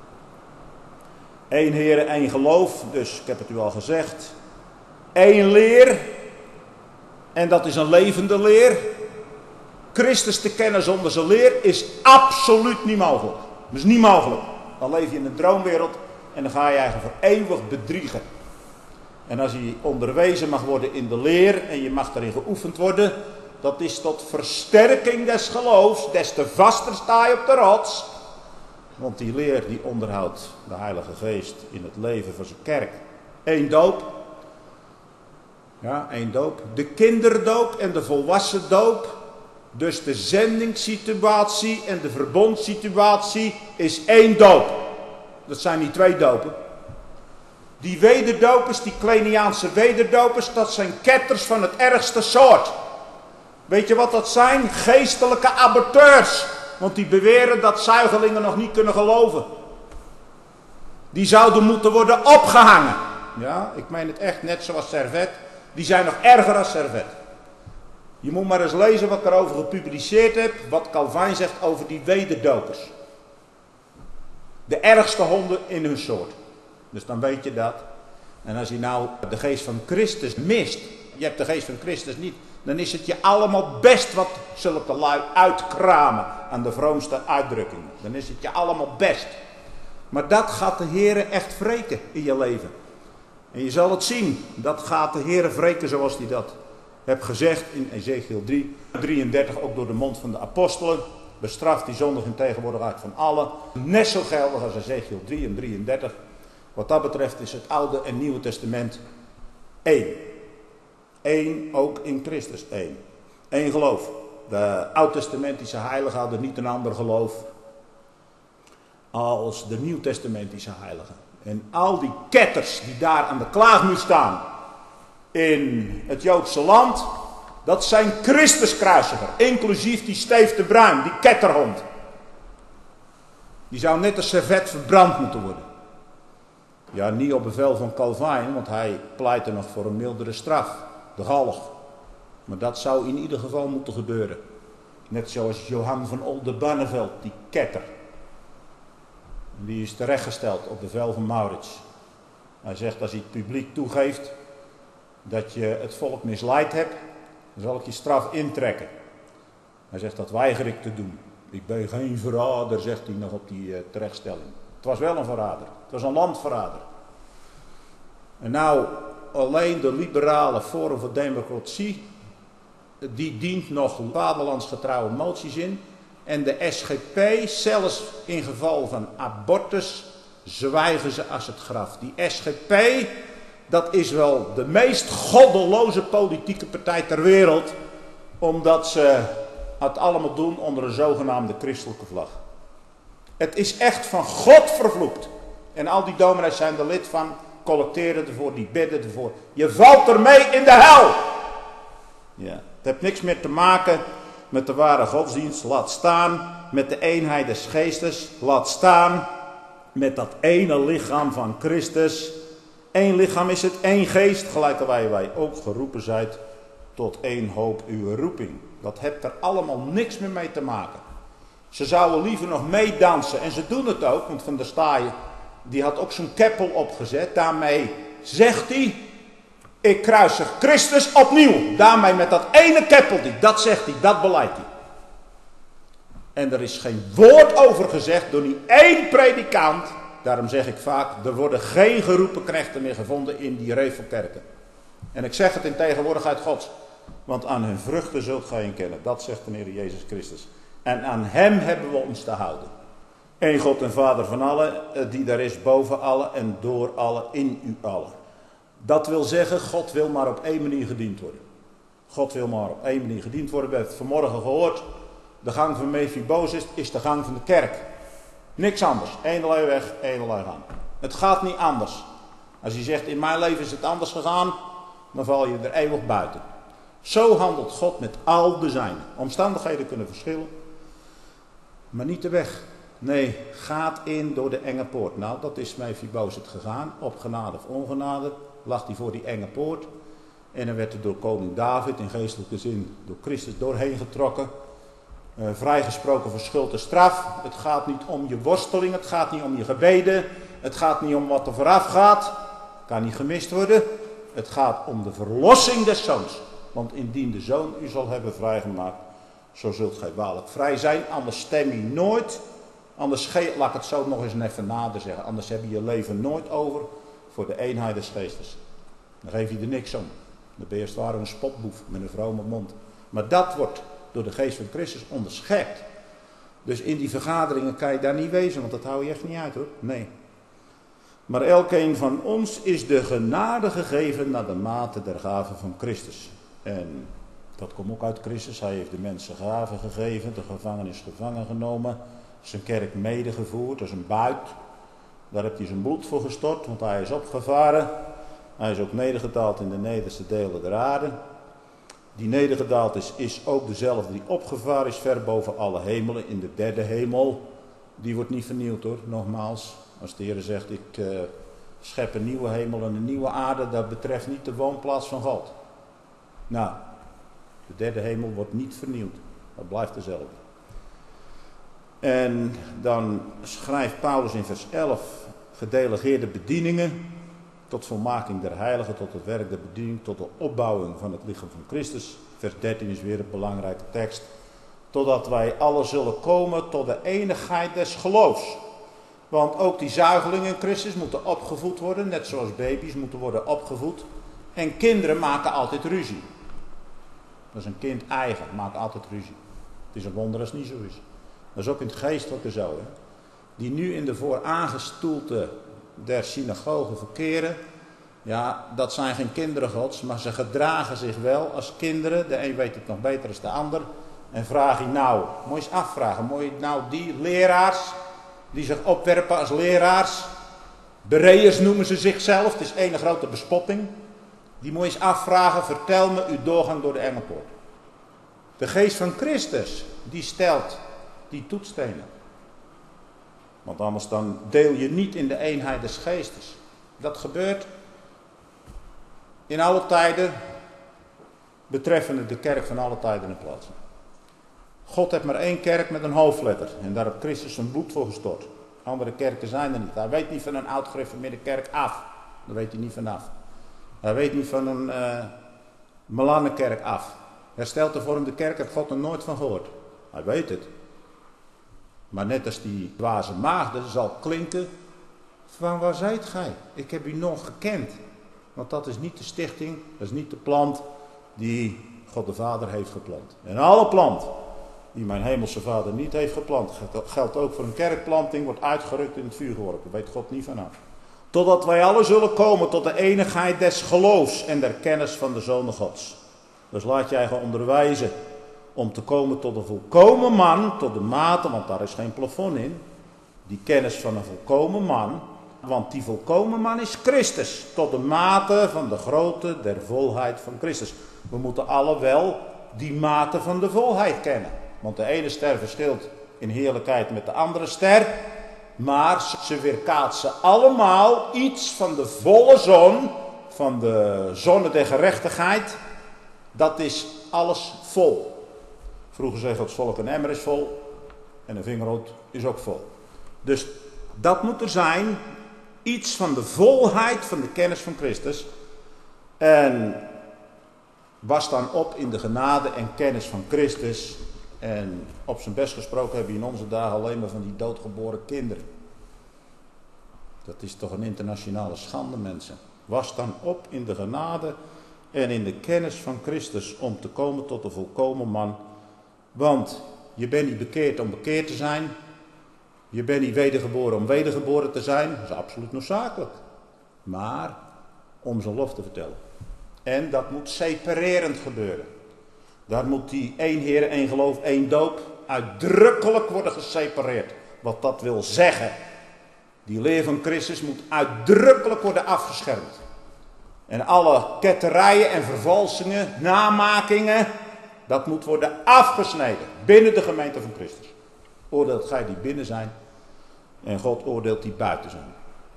1 Heer, 1 geloof, dus ik heb het u al gezegd. 1 leer, en dat is een levende leer. Christus te kennen zonder zijn leer is absoluut niet mogelijk. Dat is niet mogelijk. Dan leef je in een droomwereld en dan ga je eigenlijk voor eeuwig bedriegen. En als je onderwezen mag worden in de leer en je mag erin geoefend worden, dat is tot versterking des geloofs, des te vaster sta je op de rots. Want die leer die onderhoudt de Heilige Geest in het leven van zijn kerk. 1 doop. Ja, 1 doop. De kinderdoop en de volwassen doop. Dus de zendingssituatie en de verbondssituatie is 1 doop. Dat zijn niet 2 dopen. Die wederdopers, die Kleniaanse wederdopers, dat zijn ketters van het ergste soort. Weet je wat dat zijn? Geestelijke aborteurs. Want die beweren dat zuigelingen nog niet kunnen geloven. Die zouden moeten worden opgehangen. Ja, ik meen het echt net zoals Servet. Die zijn nog erger dan Servet. Je moet maar eens lezen wat ik erover gepubliceerd heb. Wat Calvijn zegt over die wederdopers. De ergste honden in hun soort. Dus dan weet je dat. En als je nou de geest van Christus mist. Je hebt de geest van Christus niet. Dan is het je allemaal best wat zulke lui uitkramen aan de vroomste uitdrukkingen. Dan is het je allemaal best. Maar dat gaat de Heere echt wreken in je leven. En je zal het zien. Dat gaat de Heere wreken zoals hij dat heeft gezegd in Ezekiel 33. Ook door de mond van de apostelen. Bestraft die zondig in tegenwoordigheid van allen. Net zo geldig als Ezekiel 3 en 33. Wat dat betreft is het Oude en Nieuwe Testament 1. 1 ook in Christus 1. 1 geloof. De Oud-testamentische heiligen hadden niet een ander geloof als de Nieuw-testamentische heiligen. En al die ketters die daar aan de klaagmuur staan in het Joodse land, dat zijn Christuskruisiger. Inclusief die Steef de Bruin, die ketterhond. Die zou net als Servet verbrand moeten worden. Ja, niet op bevel van Calvijn, want hij pleitte nog voor een mildere straf. De galg. Maar dat zou in ieder geval moeten gebeuren. Net zoals Johan van Oldenbarneveld, die ketter. En die is terechtgesteld op bevel van Maurits. Hij zegt, als hij het publiek toegeeft dat je het volk misleid hebt, dan zal ik je straf intrekken. Hij zegt, dat weiger ik te doen. Ik ben geen verrader, zegt hij nog op die terechtstelling. Het was wel een verrader. Het was een landverrader. En nou, alleen de liberale Forum voor Democratie, die dient nog vaderlandsgetrouwe moties in. En de SGP, zelfs in geval van abortus, zwijgen ze als het graf. Die SGP, dat is wel de meest goddeloze politieke partij ter wereld. Omdat ze het allemaal doen onder een zogenaamde christelijke vlag. Het is echt van God vervloekt. En al die dominees zijn er lid van, collecteren ervoor, die bidden ervoor. Je valt ermee in de hel. Ja, het heeft niks meer te maken met de ware godsdienst. Laat staan met de eenheid des geestes. Laat staan met dat ene lichaam van Christus. Eén lichaam is het, één geest, gelijk dat wij ook geroepen zijn tot één hoop uw roeping. Dat heeft er allemaal niks meer mee te maken. Ze zouden liever nog meedansen en ze doen het ook, want Van der Staaij, die had ook zo'n keppel opgezet. Daarmee zegt hij, ik kruisig Christus opnieuw. Daarmee met dat ene keppeltje, dat zegt hij, dat beleidt hij. En er is geen woord over gezegd door niet één predikant. Daarom zeg ik vaak, er worden geen geroepen knechten meer gevonden in die revelkerken. En ik zeg het in tegenwoordigheid Gods. Want aan hun vruchten zult gij hen kennen. Dat zegt de Heer Jezus Christus. En aan hem hebben we ons te houden. Eén God en Vader van allen, die daar is boven allen en door allen, in u allen. Dat wil zeggen, God wil maar op één manier gediend worden. God wil maar op één manier gediend worden. We hebben het vanmorgen gehoord. De gang van Mephibozet is de gang van de kerk. Niks anders. Eenderlei weg, eenderlei gang. Het gaat niet anders. Als je zegt, in mijn leven is het anders gegaan, dan val je er eeuwig buiten. Zo handelt God met al de zijnen. Omstandigheden kunnen verschillen, maar niet de weg. Nee, gaat in door de enge poort. Nou, dat is Mephibozet gegaan. Op genade of ongenade lag hij voor die enge poort. En dan werd er door koning David, in geestelijke zin, door Christus doorheen getrokken. Vrijgesproken voor schuld en straf. Het gaat niet om je worsteling, het gaat niet om je gebeden. Het gaat niet om wat er vooraf gaat. Kan niet gemist worden. Het gaat om de verlossing des zoons. Want indien de zoon u zal hebben vrijgemaakt, zo zult gij waarlijk vrij zijn. Anders stem je nooit. Anders, laat ik het zo nog eens even nader zeggen. Anders heb je je leven nooit over voor de eenheid des geestes. Dan geef je er niks om. Dan ben je als het ware een spotboef met een vrome mond. Maar dat wordt door de geest van Christus onderschept. Dus in die vergaderingen kan je daar niet wezen, want dat hou je echt niet uit hoor. Nee. Maar elkeen van ons is de genade gegeven naar de mate der gaven van Christus. En dat komt ook uit Christus. Hij heeft de mensen gaven gegeven, de gevangenen is gevangen genomen, zijn kerk medegevoerd, dat is een buit. Daar heeft hij zijn bloed voor gestort, want hij is opgevaren. Hij is ook nedergedaald in de nederste delen der aarde. Die nedergedaald is ook dezelfde die opgevaren is ver boven alle hemelen in de derde hemel. Die wordt niet vernieuwd hoor, nogmaals. Als de Heer zegt, ik schep een nieuwe hemel en een nieuwe aarde, dat betreft niet de woonplaats van God. Nou, de derde hemel wordt niet vernieuwd. Dat blijft dezelfde. En dan schrijft Paulus in vers 11, gedelegeerde bedieningen tot volmaking der heiligen, tot het werk der bediening, tot de opbouwing van het lichaam van Christus. Vers 13 is weer een belangrijke tekst. Totdat wij alle zullen komen tot de enigheid des geloofs. Want ook die zuigelingen in Christus moeten opgevoed worden, net zoals baby's moeten worden opgevoed. En kinderen maken altijd ruzie. Dat is een kind eigen, maakt altijd ruzie. Het is een wonder als het niet zo is. Dat is ook in het geestelijke zo. Hè? Die nu in de vooraangestoelte der synagogen verkeren. Ja, dat zijn geen kinderen Gods, maar ze gedragen zich wel als kinderen. De een weet het nog beter dan de ander. En vraag je nou, moet je eens afvragen, moet je nou die leraars, die zich opwerpen als leraars, bereërs noemen ze zichzelf, het is één grote bespotting. Die moet je eens afvragen, vertel me uw doorgang door de enge poort. De geest van Christus, die stelt die toetsstenen. Want anders dan deel je niet in de eenheid des geestes. Dat gebeurt in alle tijden, betreffende de kerk van alle tijden en plaatsen. God heeft maar één kerk met een hoofdletter. En daar heeft Christus zijn bloed voor gestort. Andere kerken zijn er niet. Hij weet niet van een oud-gereformeerde kerk af. Daar weet hij niet vanaf. Hij weet niet van een Malanenkerk af. Hersteld hervormde kerk heeft God er nooit van gehoord. Hij weet het. Maar net als die dwaze maagden zal klinken. Van waar zijt gij? Ik heb u nog gekend. Want dat is niet de stichting. Dat is niet de plant die God de Vader heeft geplant. En alle plant die mijn hemelse Vader niet heeft geplant, geldt ook voor een kerkplanting, wordt uitgerukt in het vuur geworpen. Weet God niet vanaf. Totdat wij alle zullen komen tot de enigheid des geloofs en der kennis van de Zoon Gods. Dus laat jij gaan onderwijzen om te komen tot een volkomen man, tot de mate, want daar is geen plafond in, die kennis van een volkomen man, want die volkomen man is Christus, tot de mate van de grootte der volheid van Christus. We moeten alle wel die mate van de volheid kennen. Want de ene ster verschilt in heerlijkheid met de andere ster. maar ze weerkaatsen allemaal iets van de volle zon, van de zonne der gerechtigheid. Dat is alles vol. Vroeger zei Gods volk, een emmer is vol en een vingerhoed is ook vol. Dus dat moet er zijn, iets van de volheid van de kennis van Christus. En was dan op in de genade en kennis van Christus. En op zijn best gesproken hebben we in onze dagen alleen maar van die doodgeboren kinderen. Dat is toch een internationale schande, mensen. Was dan op in de genade en in de kennis van Christus om te komen tot de volkomen man. Want je bent niet bekeerd om bekeerd te zijn. Je bent niet wedergeboren om wedergeboren te zijn. Dat is absoluut noodzakelijk. Maar om zijn lof te vertellen. En dat moet separerend gebeuren. Daar moet die één Heer, één geloof, één doop uitdrukkelijk worden gesepareerd. Wat dat wil zeggen. Die leer van Christus moet uitdrukkelijk worden afgeschermd. En alle ketterijen en vervalsingen, namakingen, dat moet worden afgesneden binnen de gemeente van Christus. Oordeelt gij die binnen zijn en God oordeelt die buiten zijn.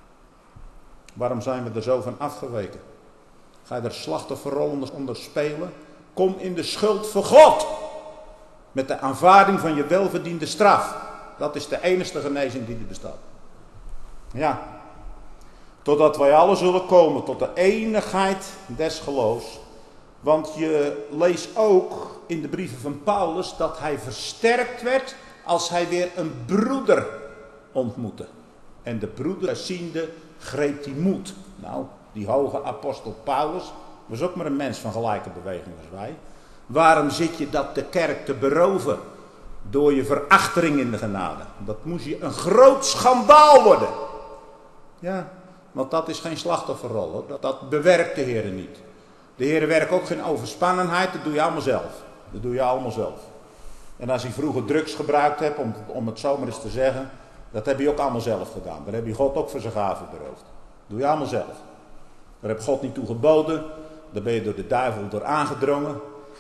Waarom zijn we er zo van afgeweken? Ga je er slachtofferrol onder spelen? Kom in de schuld voor God. Met de aanvaarding van je welverdiende straf. Dat is de enige genezing die er bestaat. Ja. Totdat wij alle zullen komen tot de enigheid des geloofs. Want je leest ook in de brieven van Paulus dat hij versterkt werd als hij weer een broeder ontmoette. En de broeder ziende greep die moed. Nou, die hoge apostel Paulus was ook maar een mens van gelijke beweging als wij. Waarom zit je dat de kerk te beroven? Door je verachtering in de genade. Dat moest je een groot schandaal worden. Ja, want dat is geen slachtofferrol hoor. Dat bewerkt de Heer niet. De Heer werkt ook geen overspannenheid, dat doe je allemaal zelf. Dat doe je allemaal zelf. En als hij vroeger drugs gebruikt hebt, om het zo maar eens te zeggen, dat heb je ook allemaal zelf gedaan. Daar heb je God ook voor zijn gaven beroofd. Dat doe je allemaal zelf. Daar heb God niet toe geboden. Daar ben je door de duivel door aangedrongen.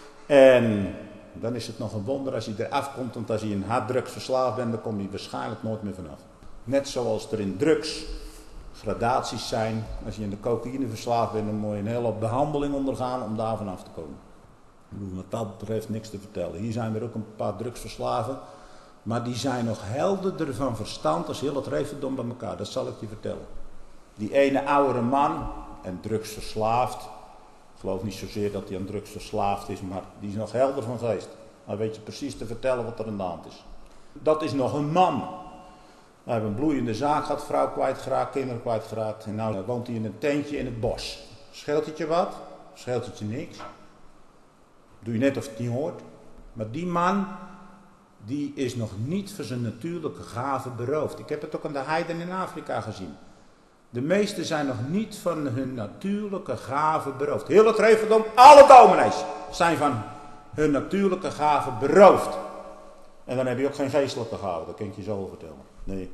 En dan is het nog een wonder als hij eraf komt. Want als hij in harddrugs verslaafd bent, dan kom je waarschijnlijk nooit meer vanaf. Net zoals er in drugs gradaties zijn. Als je in de cocaïne verslaafd bent, dan moet je een hele behandeling ondergaan om daar vanaf te komen. Ik bedoel, wat dat betreft niks te vertellen. Hier zijn er ook een paar drugsverslaven. Maar die zijn nog helderder van verstand als heel het revendom bij elkaar. Dat zal ik je vertellen. Die ene oudere man, en drugsverslaafd. Ik geloof niet zozeer dat hij aan drugs verslaafd is, maar die is nog helder van geest. Dan weet je precies te vertellen wat er aan de hand is. Dat is nog een man. Hij heeft een bloeiende zaak gehad, vrouw kwijtgeraakt, kinderen kwijtgeraakt. En nu woont hij in een tentje in het bos. Scheelt het je wat? Scheelt het je niks? Doe je net of het niet hoort. Maar die man, die is nog niet van zijn natuurlijke gaven beroofd. Ik heb het ook aan de heiden in Afrika gezien. De meesten zijn nog niet van hun natuurlijke gaven beroofd. Heel het revendom, alle dominees zijn van hun natuurlijke gaven beroofd. En dan heb je ook geen geestelijke gaven, dat kan ik je zo vertellen. Nee.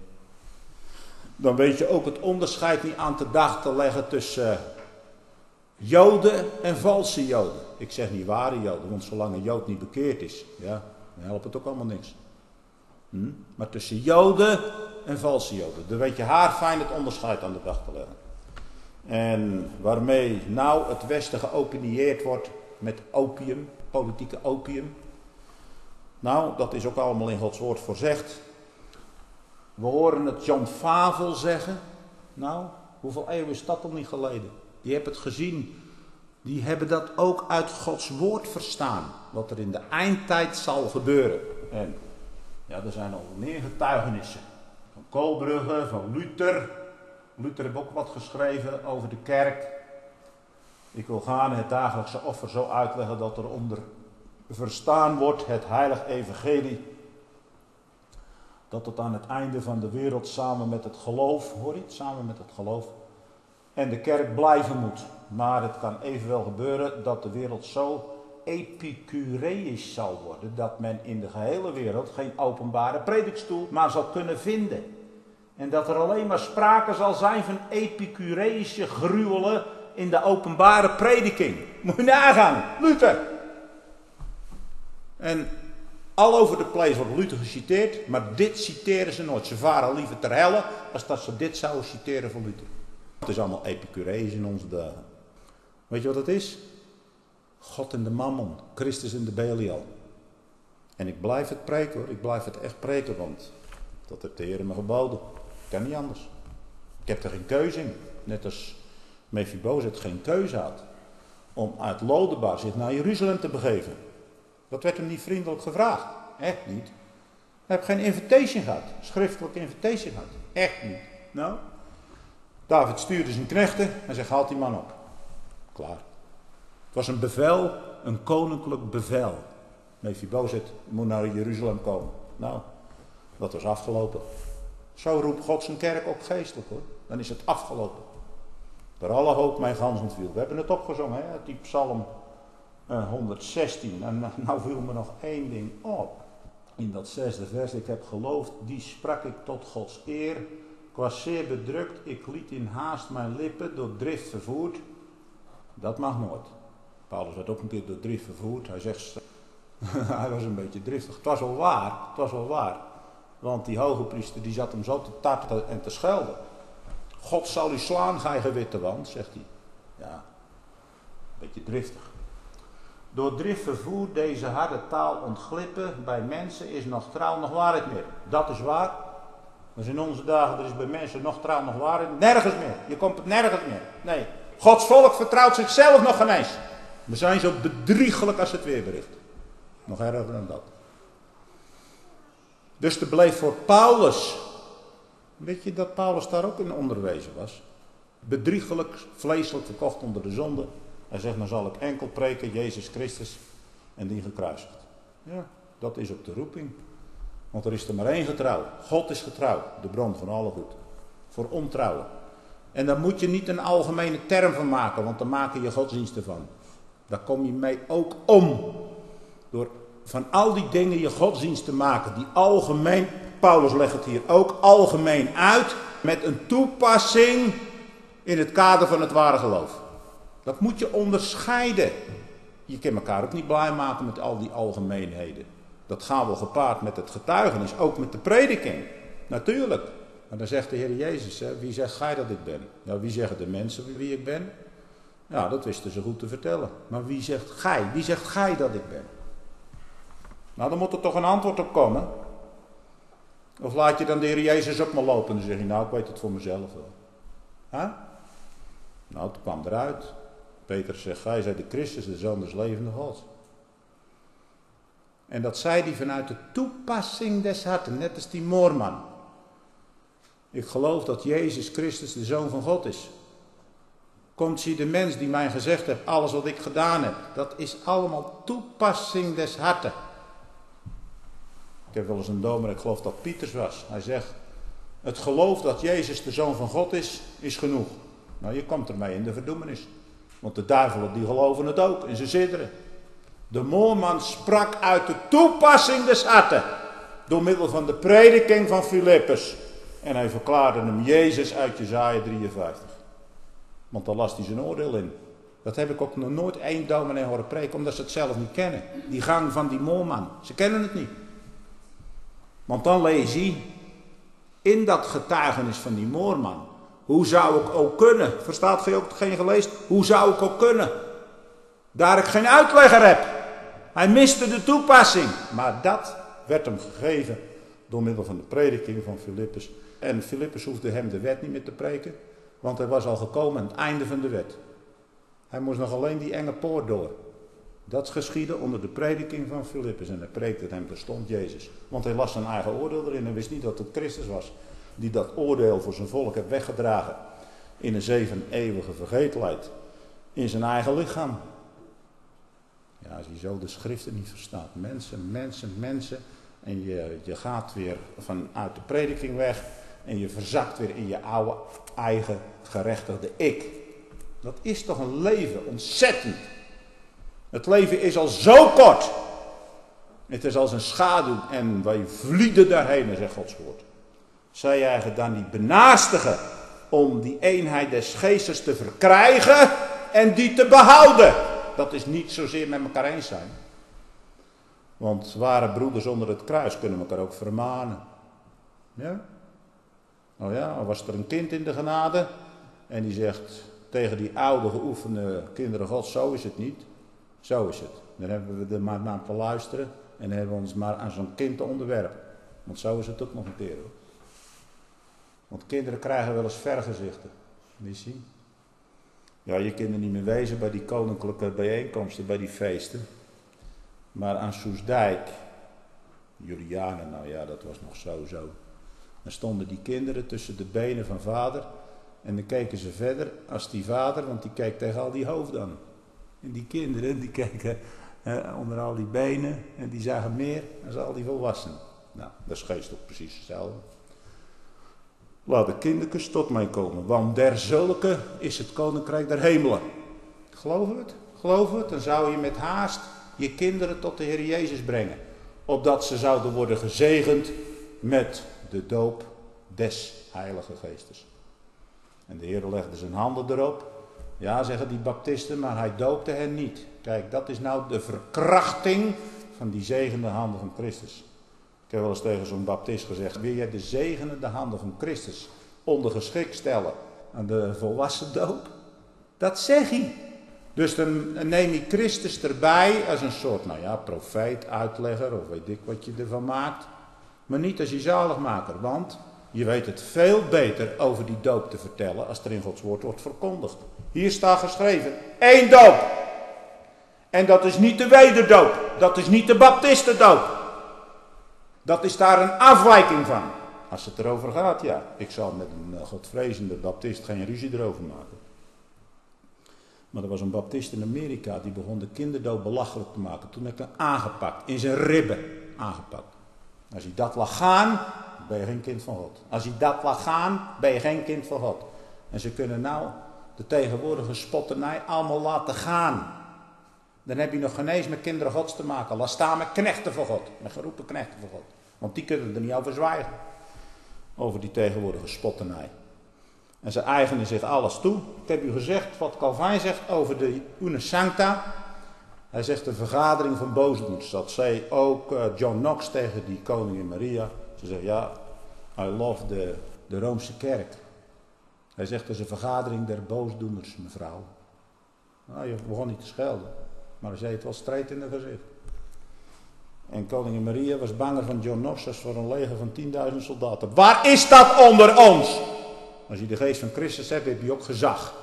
Dan weet je ook het onderscheid niet aan te dag te leggen tussen Joden en valse Joden. Ik zeg niet ware Joden, want zolang een Jood niet bekeerd is, ja, dan helpt het ook allemaal niks. Maar tussen Joden en valse Joden. Dan weet je haarfijn het onderscheid aan de dag te leggen. En waarmee nou het Westen geopinieerd wordt met opium, politieke opium. Nou, dat is ook allemaal in Gods woord voorzegd. We horen het John Favel zeggen. Nou, hoeveel eeuwen is dat al niet geleden? Die hebben het gezien. Die hebben dat ook uit Gods woord verstaan. Wat er in de eindtijd zal gebeuren. En ja, er zijn al meer getuigenissen. Van Koolbrugge, van Luther. Luther heeft ook wat geschreven over de kerk. Ik wil gaan het dagelijkse offer zo uitleggen dat er onder verstaan wordt het heilig evangelie. Dat het aan het einde van de wereld samen met het geloof, hoor je het? Samen met het geloof en de kerk blijven moet. Maar het kan evenwel gebeuren dat de wereld zo epicureïsch zal worden dat men in de gehele wereld geen openbare predikstoel maar zal kunnen vinden. En dat er alleen maar sprake zal zijn van epicureïsche gruwelen in de openbare prediking. Moet je nagaan, Luther. En All over the place wordt Luther geciteerd, maar dit citeren ze nooit. Ze varen liever ter helle als dat ze dit zouden citeren van Luther. Het is allemaal epicurees in onze dagen. Weet je wat het is? God en de mammon, Christus en de Belial. En ik blijf het preken hoor, ik blijf het echt preken, want dat heeft de Heer me geboden. Ik kan niet anders. Ik heb er geen keuze in. Net als Mephibozet geen keuze had om uit Lodebar zich naar Jeruzalem te begeven. Dat werd hem niet vriendelijk gevraagd. Echt niet. Hij heeft geen invitation gehad. Schriftelijke invitation gehad. Echt niet. Nou, David stuurde zijn knechten en zegt, haal die man op. Klaar. Het was een bevel, een koninklijk bevel. Mephibozet moet naar Jeruzalem komen. Nou, dat was afgelopen. Zo roept God zijn kerk ook geestelijk hoor. Dan is het afgelopen. Door alle hoop mijn ganzen viel. We hebben het opgezongen, hè? Die psalm 116. En nou viel me nog één ding op. In dat 6e vers. Ik heb geloofd, die sprak ik tot Gods eer. Ik was zeer bedrukt. Ik liet in haast mijn lippen door drift vervoerd. Dat mag nooit. Paulus werd ook een keer door drift vervoerd. Hij zegt, hij was een beetje driftig. Het was wel waar. Het was wel waar. Want die hoge priester die zat hem zo te tarten en te schelden. God zal u slaan, gij gewitte wand, zegt hij. Ja, een beetje driftig. Door drift vervoerd deze harde taal ontglippen bij mensen is nog trouw, nog waarheid meer. Dat is waar. Dus in onze dagen, er is bij mensen nog trouw, nog waarheid. Nergens meer. Je komt het nergens meer. Nee. Gods volk vertrouwt zichzelf nog geen eens. We zijn zo bedriegelijk als het weerbericht. Nog erger dan dat. Dus er bleef voor Paulus. Weet je dat Paulus daar ook in onderwezen was? Bedriegelijk, vleeselijk verkocht onder de zonde. Hij zegt, dan zal ik enkel preken, Jezus Christus en die gekruisigd. Ja, dat is ook de roeping. Want er is er maar één getrouw. God is getrouw, de bron van alle goed. Voor ontrouwen. En daar moet je niet een algemene term van maken, want dan maak je je godsdiensten van. Daar kom je mee ook om. Door van al die dingen je godsdienst te maken, die algemeen, Paulus legt het hier ook algemeen uit, met een toepassing in het kader van het ware geloof. Dat moet je onderscheiden. Je kan elkaar ook niet blij maken met al die algemeenheden. Dat gaat wel gepaard met het getuigenis, ook met de prediking. Natuurlijk. Maar dan zegt de Heer Jezus, hè, wie zegt gij dat ik ben? Nou, wie zeggen de mensen wie ik ben? Ja, dat wisten ze goed te vertellen. Maar wie zegt gij? Wie zegt gij dat ik ben? Nou, dan moet er toch een antwoord op komen. Of laat je dan de Heer Jezus op me lopen en dan zeg je, nou, ik weet het voor mezelf wel. Huh? Nou, het kwam eruit. Peter zegt, gij zijt de Christus, de Zoon des levende God. En dat zei hij vanuit de toepassing des harten, net als die moorman. Ik geloof dat Jezus Christus de Zoon van God is. Komt zie de mens die mij gezegd heeft, alles wat ik gedaan heb. Dat is allemaal toepassing des harten. Ik heb wel eens een dominee, ik geloof dat Pieters was. Hij zegt, het geloof dat Jezus de Zoon van God is genoeg. Nou, je komt ermee in de verdoemenis. Want de duivelen die geloven het ook, in zijn zitteren. De moorman sprak uit de toepassing des harten. Door middel van de prediking van Filippus. En hij verklaarde hem Jezus uit Jesaja 53. Want daar las hij zijn oordeel in. Dat heb ik ook nog nooit één dominee horen preken, omdat ze het zelf niet kennen. Die gang van die moorman. Ze kennen het niet. Want dan lees hij in dat getuigenis van die moorman. Hoe zou ik ook kunnen? Verstaat gij ook hetgeen gelezen? Hoe zou ik ook kunnen? Daar ik geen uitlegger heb. Hij miste de toepassing. Maar dat werd hem gegeven door middel van de prediking van Filippus. En Filippus hoefde hem de wet niet meer te preken. Want hij was al gekomen aan het einde van de wet. Hij moest nog alleen die enge poort door. Dat geschiedde onder de prediking van Filippus. En hij preekte hem terstond Jezus. Want hij las zijn eigen oordeel erin en wist niet dat het Christus was. Die dat oordeel voor zijn volk heeft weggedragen. In een 7 eeuwige vergetelheid. In zijn eigen lichaam. Ja, als je zo de schriften niet verstaat. Mensen. En je gaat weer vanuit de prediking weg. En je verzakt weer in je oude eigen gerechtigde ik. Dat is toch een leven, ontzettend. Het leven is al zo kort. Het is als een schaduw en wij vlieden daarheen, zegt Gods woord. Zij eigen dan niet benaastigen om die eenheid des geestes te verkrijgen en die te behouden. Dat is niet zozeer met elkaar eens zijn. Want ware broeders onder het kruis kunnen elkaar ook vermanen. Ja? Oh ja, dan was er een kind in de genade en die zegt tegen die oude geoefende kinderen Gods, zo is het niet. Zo is het. Dan hebben we er maar naar te luisteren en dan hebben we ons maar aan zo'n kind te onderwerpen. Want zo is het ook nog een keer hoor. Want kinderen krijgen wel eens vergezichten. Missie. Ja, je kunt er niet meer wezen bij die koninklijke bijeenkomsten, bij die feesten. Maar aan Soesdijk, Juliane, nou ja, dat was nog zo. Dan stonden die kinderen tussen de benen van vader. En dan keken ze verder als die vader, want die keek tegen al die hoofden aan. En die kinderen, die keken onder al die benen. En die zagen meer dan al die volwassenen. Nou, dat is geestelijk precies hetzelfde. Laat de kindertjes tot mij komen, want derzulke is het koninkrijk der hemelen. Geloven we het? Geloven we het? Dan zou je met haast je kinderen tot de Heer Jezus brengen. Opdat ze zouden worden gezegend met de doop des Heilige Geestes. En de Heer legde zijn handen erop. Ja, zeggen die baptisten, maar hij doopte hen niet. Kijk, dat is nou de verkrachting van die zegende handen van Christus. Ik heb wel eens tegen zo'n baptist gezegd, wil jij de zegenende handen van Christus ondergeschikt stellen aan de volwassen doop? Dat zeg hij. Dus dan neem je Christus erbij als een soort, profeet, uitlegger of weet ik wat je ervan maakt. Maar niet als je zaligmaker, want je weet het veel beter over die doop te vertellen als er in Gods woord wordt verkondigd. Hier staat geschreven, 1 doop. En dat is niet de wederdoop, dat is niet de baptistendoop. Dat is daar een afwijking van. Als het erover gaat, ja. Ik zal met een godvrezende baptist geen ruzie erover maken. Maar er was een baptist in Amerika, die begon de kinderdoop belachelijk te maken. Toen heb ik hem aangepakt, in zijn ribben aangepakt. Als hij dat laat gaan, ben je geen kind van God. Als hij dat laat gaan, ben je geen kind van God. En ze kunnen nou de tegenwoordige spotternij allemaal laten gaan. Dan heb je nog geen eens met kinderen Gods te maken. Laat staan met knechten van God. Met geroepen knechten van God. Want die kunnen er niet over zwijgen. Over die tegenwoordige spotternij. En ze eigenen zich alles toe. Ik heb u gezegd wat Calvijn zegt over de Una Sancta. Hij zegt de vergadering van boosdoeners. Dat zei ook John Knox tegen die koningin Maria. Ze zegt ja, I love de Roomse kerk. Hij zegt dat is een vergadering der boosdoeners, mevrouw. Nou, je begon niet te schelden. Maar ze heeft wel strijd in het gezicht. En koningin Maria was banger van John Knox als voor een leger van 10.000 soldaten. Waar is dat onder ons? Als je de geest van Christus hebt, heb je ook gezag.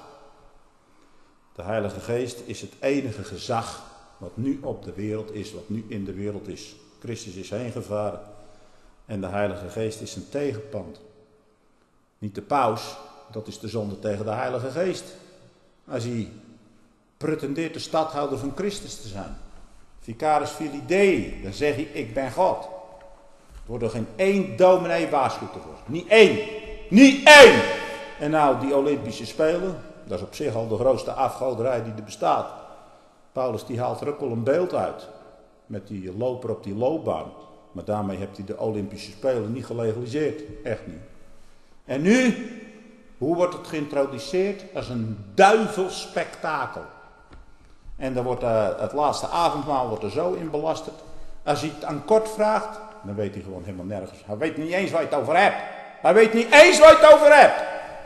De Heilige Geest is het enige gezag wat nu op de wereld is, wat nu in de wereld is. Christus is heen gevaren. En de Heilige Geest is zijn tegenpand. Niet de paus, dat is de zonde tegen de Heilige Geest. Als hij pretendeert de stadhouder van Christus te zijn. Vicaris filii Dei, dan zeg je ik ben God. Er wordt er geen één dominee waarschuwt ervoor. Niet één. Niet één! En nou, die Olympische Spelen, dat is op zich al de grootste afgoderij die er bestaat. Paulus die haalt er ook wel een beeld uit. Met die loper op die loopbaan. Maar daarmee heeft hij de Olympische Spelen niet gelegaliseerd. Echt niet. En nu, hoe wordt het geïntroduceerd? Als een duivelspektakel. En dan wordt het laatste avondmaal wordt er zo in belasterd. Als hij het aan kort vraagt, dan weet hij gewoon helemaal nergens. Hij weet niet eens waar je het over hebt. Hij weet niet eens waar je het over hebt.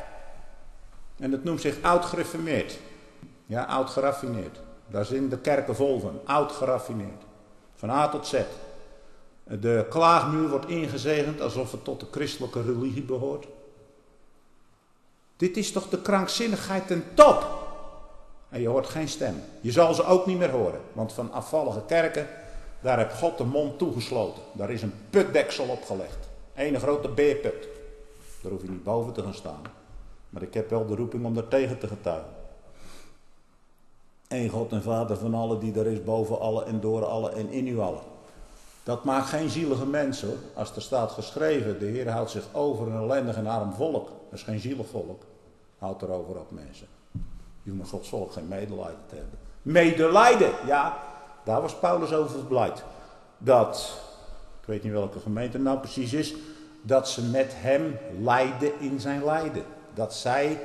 En dat noemt zich oud-gereformeerd. Ja, oud-geraffineerd. Daar zijn de kerken vol van. Oud-geraffineerd. Van A tot Z. De klaagmuur wordt ingezegend alsof het tot de christelijke religie behoort. Dit is toch de krankzinnigheid ten top. En je hoort geen stem. Je zal ze ook niet meer horen. Want van afvallige kerken, daar heeft God de mond toegesloten. Daar is een putdeksel opgelegd. Een grote beerput. Daar hoef je niet boven te gaan staan. Maar ik heb wel de roeping om daar tegen te getuigen. Eén God en Vader van allen die er is boven allen en door allen en in u allen. Dat maakt geen zielige mensen. Als er staat geschreven, de Heer houdt zich over een ellendig en arm volk. Dat is geen zielig volk. Houdt erover op mensen. Je hoeft met Gods volk geen medelijden te hebben. Medelijden, ja. Daar was Paulus over verblijd. Dat, ik weet niet welke gemeente nou precies is, dat ze met hem lijden in zijn lijden. Dat zij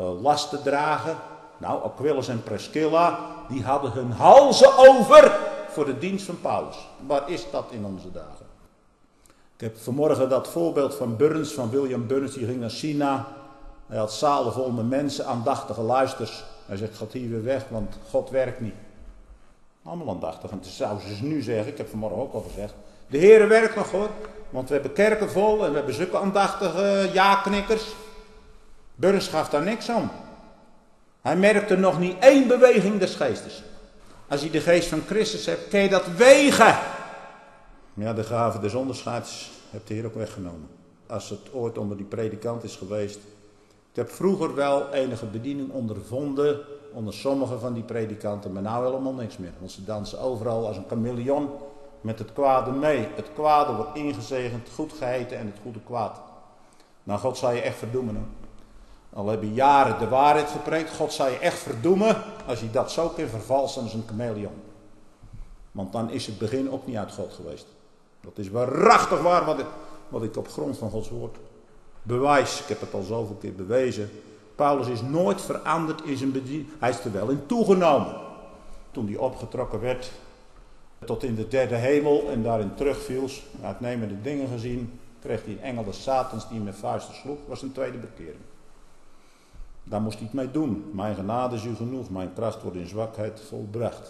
lasten dragen. Nou, Aquilus en Priscilla, die hadden hun halzen over voor de dienst van Paulus. Waar is dat in onze dagen? Ik heb vanmorgen dat voorbeeld van Burns, van William Burns, die ging naar China. Hij had zalen vol met mensen, aandachtige luisters. Hij zegt, gaat hier weer weg, want God werkt niet. Allemaal aandachtig. En toen zou ze nu zeggen, ik heb vanmorgen ook al gezegd, de Heere werkt nog hoor. Want we hebben kerken vol en we hebben zulke aandachtige ja-knikkers. Burns gaf daar niks om. Hij merkte nog niet één beweging des geestes. Als je de geest van Christus hebt, kun je dat wegen. Ja, de gave des onderscheids hebt de Heer ook weggenomen. Als het ooit onder die predikant is geweest. Ik heb vroeger wel enige bediening ondervonden onder sommige van die predikanten, maar nou helemaal niks meer. Want ze dansen overal als een chameleon met het kwade mee. Het kwade wordt ingezegend, goed geheten en het goede kwaad. Nou, God zal je echt verdoemen hoor. Al heb je jaren de waarheid gepreekt, God zal je echt verdoemen als je dat zo kunt vervalsen als een chameleon. Want dan is het begin ook niet uit God geweest. Dat is waarachtig waar wat ik op grond van Gods woord bewijs. Ik heb het al zoveel keer bewezen. Paulus is nooit veranderd in zijn bediening. Hij is er wel in toegenomen. Toen hij opgetrokken werd tot in de derde hemel en daarin terugviel, uitnemende dingen gezien, kreeg hij een engel des Satans die hem met vuisten sloeg. Was een tweede bekering. Daar moest hij het mee doen. Mijn genade is u genoeg. Mijn kracht wordt in zwakheid volbracht.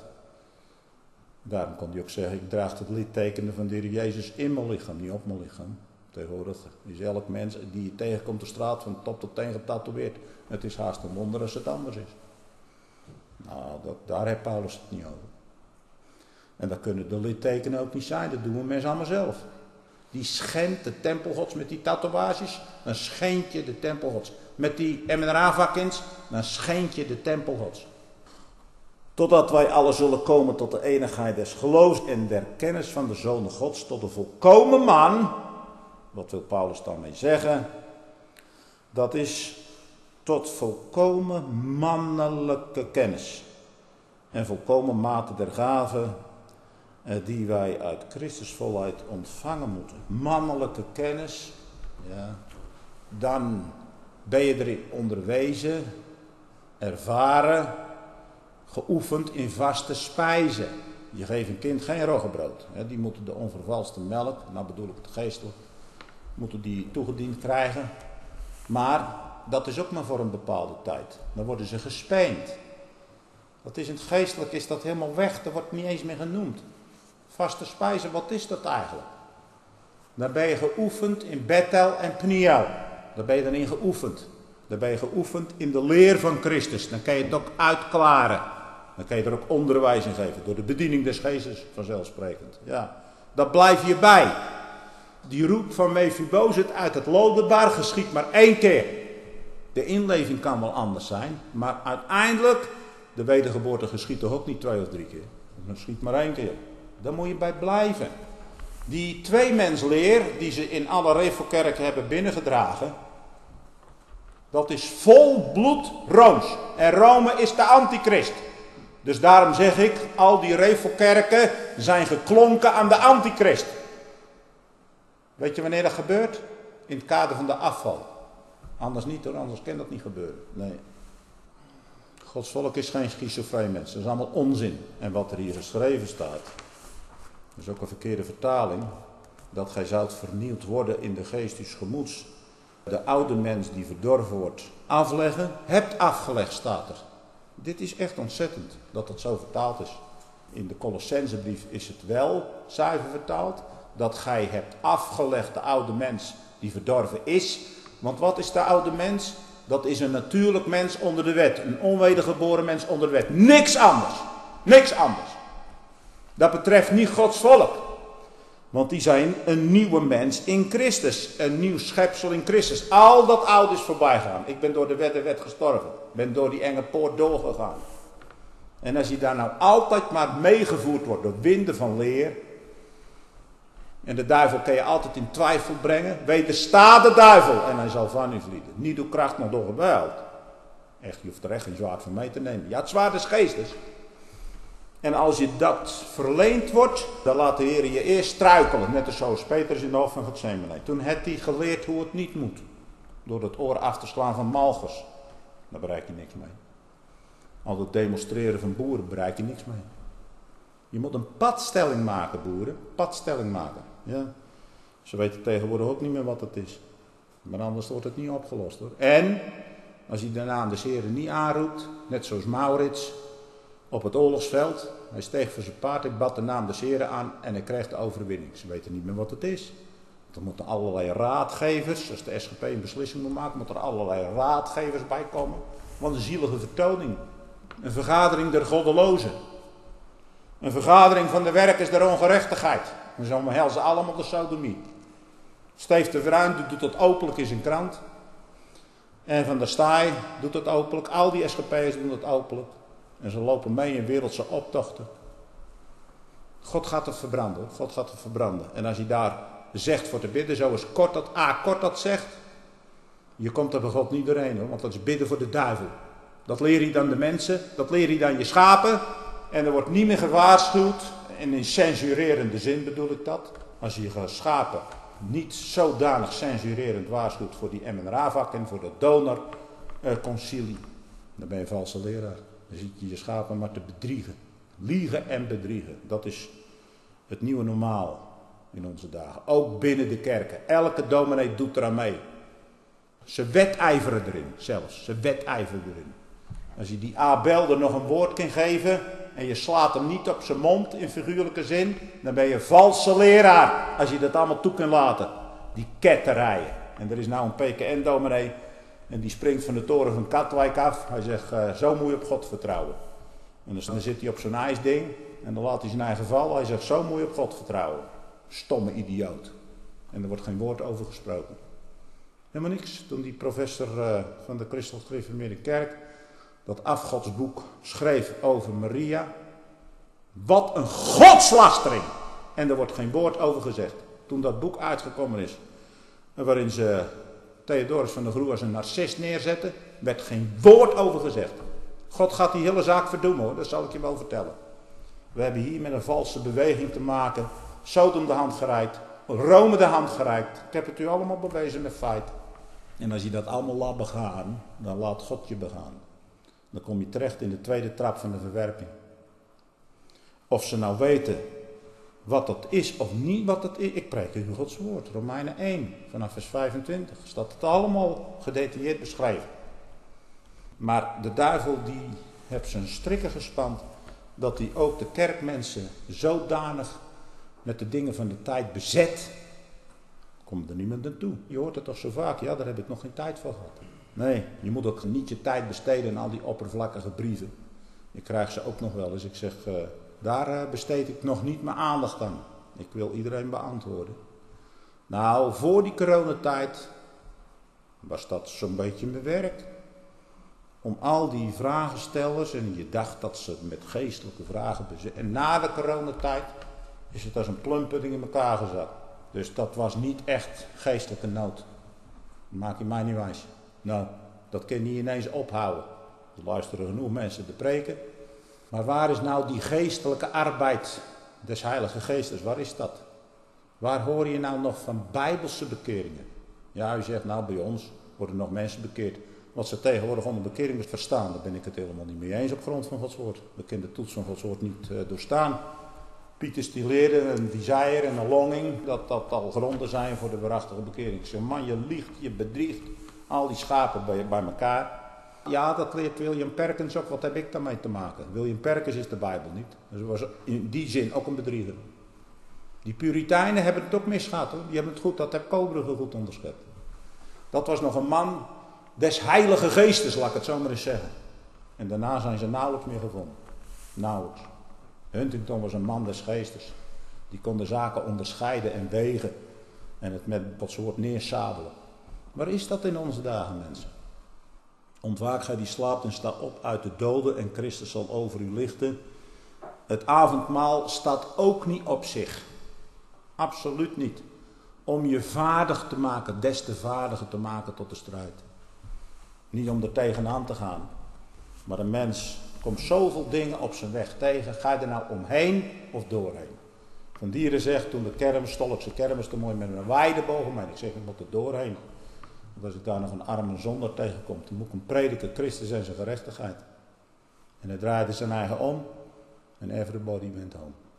Daarom kon hij ook zeggen, ik draag het littekenen van de Heer Jezus in mijn lichaam, niet op mijn lichaam. Tegenwoordig is elk mens die je tegenkomt de straat van top tot teen getatoeëerd. Het is haast een wonder als het anders is. Nou, daar heeft Paulus het niet over. En dat kunnen de littekenen ook niet zijn, dat doen we mensen allemaal zelf. Die schendt de tempel Gods met die tatoeages, dan schend je de tempel Gods. Met die MNRA-vakjes, dan schend je de tempel Gods. Totdat wij alle zullen komen tot de eenigheid des geloofs en der kennis van de Zoon Gods, tot de volkomen man. Wat wil Paulus daarmee zeggen? Dat is tot volkomen mannelijke kennis. En volkomen mate der gave die wij uit Christus volheid ontvangen moeten. Mannelijke kennis, ja, dan ben je erin onderwezen, ervaren, geoefend in vaste spijzen. Je geeft een kind geen roggebrood. Die moeten de onvervalste melk, nou bedoel ik het geestelijk, moeten die toegediend krijgen. Maar dat is ook maar voor een bepaalde tijd. Dan worden ze gespeend. Dat is in het geestelijk is dat helemaal weg. Dat wordt niet eens meer genoemd. Vaste spijzen, wat is dat eigenlijk? Daar ben je geoefend in Bethel en Pniel. Daar ben je dan in geoefend. Daar ben je geoefend in de leer van Christus. Dan kan je het ook uitklaren. Dan kan je er ook onderwijs in geven. Door de bediening des geestes, vanzelfsprekend. Ja, dat blijf je bij. Die roep van Mephibozet uit het Lodebar geschiet maar 1 keer. De inleving kan wel anders zijn. Maar uiteindelijk, de wedergeboorte geschiet toch ook niet 2 of 3 keer. Het geschiet maar 1 keer. Daar moet je bij blijven. Die tweemensleer die ze in alle Revelkerken hebben binnengedragen, dat is vol bloed Rooms. En Rome is de antichrist. Dus daarom zeg ik, al die Revelkerken zijn geklonken aan de antichrist. Weet je wanneer dat gebeurt? In het kader van de afval. Anders niet hoor, anders kan dat niet gebeuren. Nee. Gods volk is geen schizofreen mens. Dat is allemaal onzin. En wat er hier geschreven staat, dat is ook een verkeerde vertaling. Dat gij zoudt vernield worden in de geest uws gemoeds. De oude mens die verdorven wordt afleggen. Hebt afgelegd staat er. Dit is echt ontzettend dat het zo vertaald is. In de Colossensebrief is het wel zuiver vertaald. Dat gij hebt afgelegd de oude mens die verdorven is. Want wat is de oude mens? Dat is een natuurlijk mens onder de wet. Een onwedergeboren mens onder de wet. Niks anders. Niks anders. Dat betreft niet Gods volk. Want die zijn een nieuwe mens in Christus. Een nieuw schepsel in Christus. Al dat oude is voorbij gaan. Ik ben door de wet gestorven. Ik ben door die enge poort doorgegaan. En als je daar nou altijd maar meegevoerd wordt door winden van leer. En de duivel kan je altijd in twijfel brengen. Wedersta de duivel en hij zal van u vlieden. Niet door kracht, maar door geweld. Echt, je hoeft er echt geen zwaard van mee te nemen. Ja, het zwaard des geestes. En als je dat verleend wordt, dan laat de Heer je eerst struikelen. Net zoals Petrus in de hof van Getsemane. Toen heeft hij geleerd hoe het niet moet. Door het oor af te slaan van Malchus. Daar bereik je niks mee. Al het demonstreren van boeren bereik je niks mee. Je moet een padstelling maken, boeren. Padstelling maken. Ja. Ze weten tegenwoordig ook niet meer wat het is. Maar anders wordt het niet opgelost hoor. En als hij de naam des Heren niet aanroept, net zoals Maurits op het oorlogsveld. Hij steeg voor zijn paard, hij bad de naam des Heren aan en hij kreeg de overwinning. Ze weten niet meer wat het is. Er moeten allerlei raadgevers, als de SGP een beslissing moet maken, moeten er allerlei raadgevers bij komen. Wat een zielige vertoning. Een vergadering der goddelozen. Een vergadering van de werkers der ongerechtigheid. En zo omhelzen allemaal de sodomie. Steef de Bruin doet dat openlijk in zijn krant. En Van der Staaij doet dat openlijk. Al die SGP'ers doen dat openlijk. En ze lopen mee in wereldse optochten. God gaat het verbranden. Hoor. God gaat het verbranden. En als hij daar zegt voor te bidden, zoals Kort dat zegt. Je komt er bij God niet doorheen hoor. Want dat is bidden voor de duivel. Dat leer je dan de mensen. Dat leer je dan je schapen. En er wordt niet meer gewaarschuwd. En in censurerende zin bedoel ik dat. Als je je schapen niet zodanig censurerend waarschuwt voor die MNRA-vak en voor de donorconcilie. Dan ben je een valse leraar. Dan zit je je schapen maar te bedriegen. Liegen en bedriegen. Dat is het nieuwe normaal in onze dagen. Ook binnen de kerken. Elke dominee doet eraan mee. Ze wedijveren erin zelfs. Ze wedijveren erin. Als je die Abel er nog een woord kan geven en je slaat hem niet op zijn mond in figuurlijke zin, dan ben je valse leraar als je dat allemaal toe kunt laten. Die ketterijen. En er is nou een PKN-dominee en die springt van de toren van Katwijk af. Hij zegt, zo moet je op God vertrouwen. En dan zit hij op zo'n ijsding en dan laat hij zijn eigen vallen. Hij zegt, zo moet je op God vertrouwen. Stomme idioot. En er wordt geen woord over gesproken. Helemaal niks. Toen die professor van de Christelijk Gereformeerde Kerk dat afgodsboek schreef over Maria. Wat een godslastering! En er wordt geen woord over gezegd. Toen dat boek uitgekomen is, waarin ze Theodorus van der Groe als een narcist neerzetten, werd geen woord over gezegd. God gaat die hele zaak verdoemen hoor, dat zal ik je wel vertellen. We hebben hier met een valse beweging te maken. Sodom de hand gereikt, Rome de hand gereikt. Ik heb het u allemaal bewezen met feiten. En als je dat allemaal laat begaan, dan laat God je begaan. Dan kom je terecht in de tweede trap van de verwerping. Of ze nou weten wat dat is of niet wat dat is. Ik preek u Gods woord. Romeinen 1 vanaf vers 25 staat het allemaal gedetailleerd beschreven. Maar de duivel die heeft zijn strikken gespand dat hij ook de kerkmensen zodanig met de dingen van de tijd bezet. Komt er niemand naartoe. Je hoort het toch zo vaak. Ja, daar heb ik nog geen tijd voor gehad. Nee, je moet ook niet je tijd besteden aan al die oppervlakkige brieven. Ik krijg ze ook nog wel eens. Ik zeg, daar besteed ik nog niet mijn aandacht aan. Ik wil iedereen beantwoorden. Nou, voor die coronatijd was dat zo'n beetje mijn werk. Om al die vragenstellers, en je dacht dat ze met geestelijke vragen bezet. En na de coronatijd is het als een plumpudding in elkaar gezet. Dus dat was niet echt geestelijke nood. Dat maak je mij niet wijs. Nou, dat kun je niet ineens ophouden. Er luisteren genoeg mensen te preken. Maar waar is nou die geestelijke arbeid des Heilige Geestes? Waar is dat? Waar hoor je nou nog van bijbelse bekeringen? Ja, u zegt nou bij ons worden nog mensen bekeerd. Wat ze tegenwoordig onder bekering verstaan, daar ben ik het helemaal niet mee eens op grond van Gods woord. We kunnen de toets van Gods woord niet doorstaan. Pieters die leerde, een Vizier en een Longing, dat al gronden zijn voor de waarachtige bekering. Ik zeg, man, je liegt, je bedriegt al die schapen bij elkaar. Ja, dat leert William Perkins ook. Wat heb ik daarmee te maken? William Perkins is de Bijbel niet. Dus was in die zin ook een bedrieger. Die Puritijnen hebben het ook misgehad hoor. Die hebben het goed, dat heb Koolbrugge goed onderschept. Dat was nog een man des Heilige Geestes, laat ik het zo maar eens zeggen. En daarna zijn ze nauwelijks meer gevonden. Nauwelijks. Huntington was een man des geestes. Die kon de zaken onderscheiden en wegen. En het met wat soort neersabelen. Waar is dat in onze dagen, mensen? Ontwaak gij die slaapt en sta op uit de doden en Christus zal over u lichten. Het avondmaal staat ook niet op zich. Absoluut niet. Om je vaardig te maken, des te vaardiger te maken tot de strijd. Niet om er tegenaan te gaan. Maar een mens komt zoveel dingen op zijn weg tegen. Ga je er nou omheen of doorheen? Van Dieren zegt toen de kermis, Stolkse kermis, te mooi met een weide boven mij. Ik zeg, ik moet er doorheen. Want als ik daar nog een arme zonder tegenkom, dan moet ik hem prediken, Christus en zijn gerechtigheid. En hij draaide zijn eigen om. En everybody went home.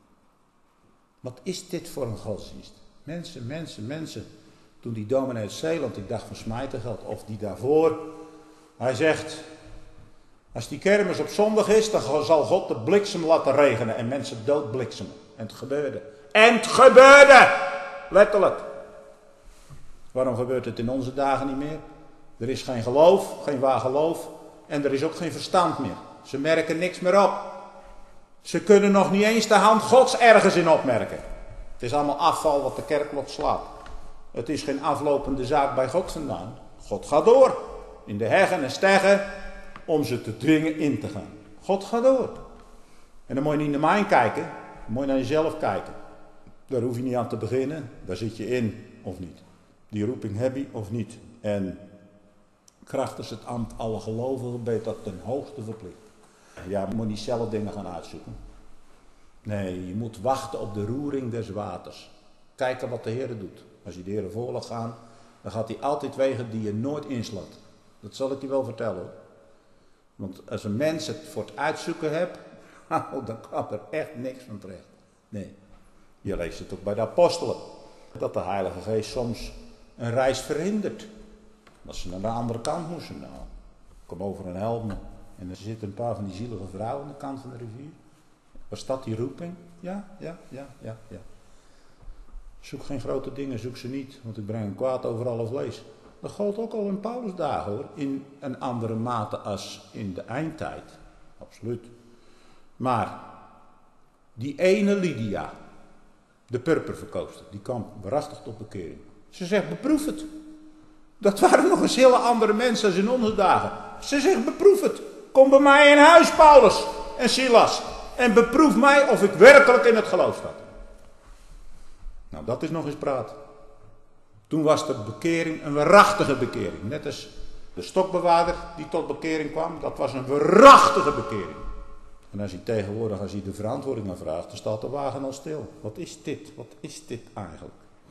Wat is dit voor een godsdienst? Mensen. Toen die dominee uit Zeeland, ik dacht van smijtergeld, of die daarvoor. Hij zegt, als die kermis op zondag is, dan zal God de bliksem laten regenen en mensen doodbliksemen. En het gebeurde. En het gebeurde! Letterlijk. Waarom gebeurt het in onze dagen niet meer? Er is geen geloof, geen waar geloof. En er is ook geen verstand meer. Ze merken niks meer op. Ze kunnen nog niet eens de hand Gods ergens in opmerken. Het is allemaal afval wat de kerklot slaat. Het is geen aflopende zaak bij God vandaan. God gaat door. In de heggen en steggen. Om ze te dwingen in te gaan. God gaat door. En dan moet je niet naar mij kijken. Dan moet je naar jezelf kijken. Daar hoef je niet aan te beginnen. Daar zit je in of niet. Die roeping heb je of niet. En krachtens het ambt alle gelovigen ben je dat ten hoogste verplicht. Ja, je moet niet zelf dingen gaan uitzoeken. Nee, je moet wachten op de roering des waters. Kijken wat de Heer doet. Als je de Heer voorlag gaat, dan gaat hij altijd wegen die je nooit inslaat. Dat zal ik je wel vertellen hoor. Want als een mens het voor het uitzoeken hebt, dan kan er echt niks van terecht. Nee, je leest het ook bij de apostelen. Dat de Heilige Geest soms een reis verhindert. Dat ze naar de andere kant moesten. Nou, kom over een helm. En er zitten een paar van die zielige vrouwen aan de kant van de rivier. Was dat die roeping? Ja. Zoek geen grote dingen, zoek ze niet. Want ik breng een kwaad over alle vlees. Dat gold ook al in Paulus' dagen hoor. In een andere mate als in de eindtijd. Absoluut. Maar die ene Lydia, de purperverkoopster, die kwam waarachtig tot bekering. Ze zegt, beproef het. Dat waren nog eens hele andere mensen als in onze dagen. Ze zegt, beproef het. Kom bij mij in huis, Paulus en Silas. En beproef mij of ik werkelijk in het geloof sta. Nou, dat is nog eens praat. Toen was de bekering een waarachtige bekering. Net als de stokbewaarder die tot bekering kwam. Dat was een waarachtige bekering. En als hij tegenwoordig, als hij de verantwoording aan vraagt, dan staat de wagen al stil. Wat is dit? Wat is dit eigenlijk?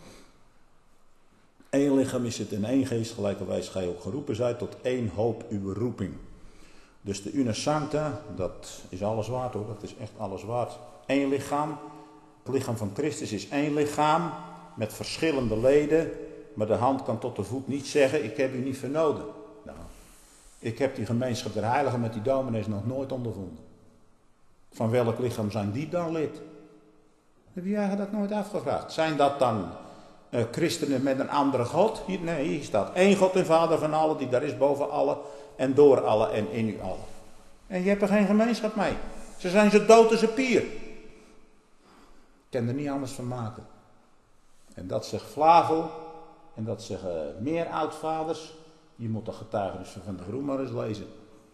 Eén lichaam is het in één geest, gelijkerwijs gij ook geroepen zijt tot één hoop uw roeping. Dus de una sancta, dat is alles waard hoor, dat is echt alles waard. Eén lichaam, het lichaam van Christus is één lichaam met verschillende leden, maar de hand kan tot de voet niet zeggen, ik heb u niet vernoden. Nou, ik heb die gemeenschap der heiligen met die dominees nog nooit ondervonden. Van welk lichaam zijn die dan lid? Heb je eigenlijk dat nooit afgevraagd? Zijn dat dan christenen met een andere God? Nee, hier staat één God en Vader van allen, die daar is boven allen en door allen en in u allen. En je hebt er geen gemeenschap mee. Ze zijn zo dood als een pier. Ik kan er niet anders van maken. En dat zegt Flavel, en dat zeggen meer oudvaders. Je moet de getuigenissen van de Groen maar eens lezen.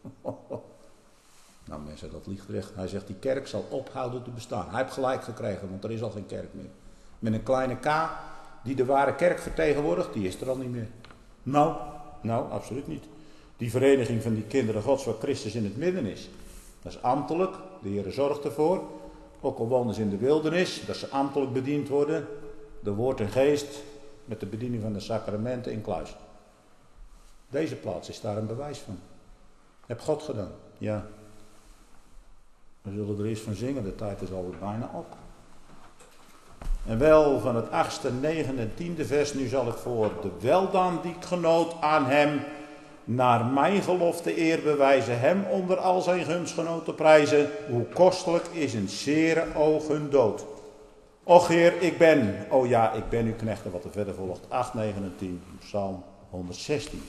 Nou mensen, dat liegt recht. Hij zegt die kerk zal ophouden te bestaan. Hij heeft gelijk gekregen, want er is al geen kerk meer. Met een kleine K, die de ware kerk vertegenwoordigt, die is er al niet meer. Nou, absoluut niet. Die vereniging van die kinderen Gods waar Christus in het midden is. Dat is ambtelijk, de Heer zorgt ervoor. Ook al wonen ze in de wildernis, dat ze ambtelijk bediend worden. De woord en geest met de bediening van de sacramenten in kluis. Deze plaats is daar een bewijs van. Heb God gedaan, ja. We zullen er eens van zingen, de tijd is alweer bijna op. En wel van het 8e, 9e en 10e vers, nu zal ik voor de weldaad die ik genoot aan hem, naar mijn gelofte eer bewijzen, hem onder al zijn gunstgenoten prijzen, hoe kostelijk is een zere ogen dood. Och Heer, ik ben uw knecht, en wat er verder volgt, 8, 9 en 10, Psalm 116.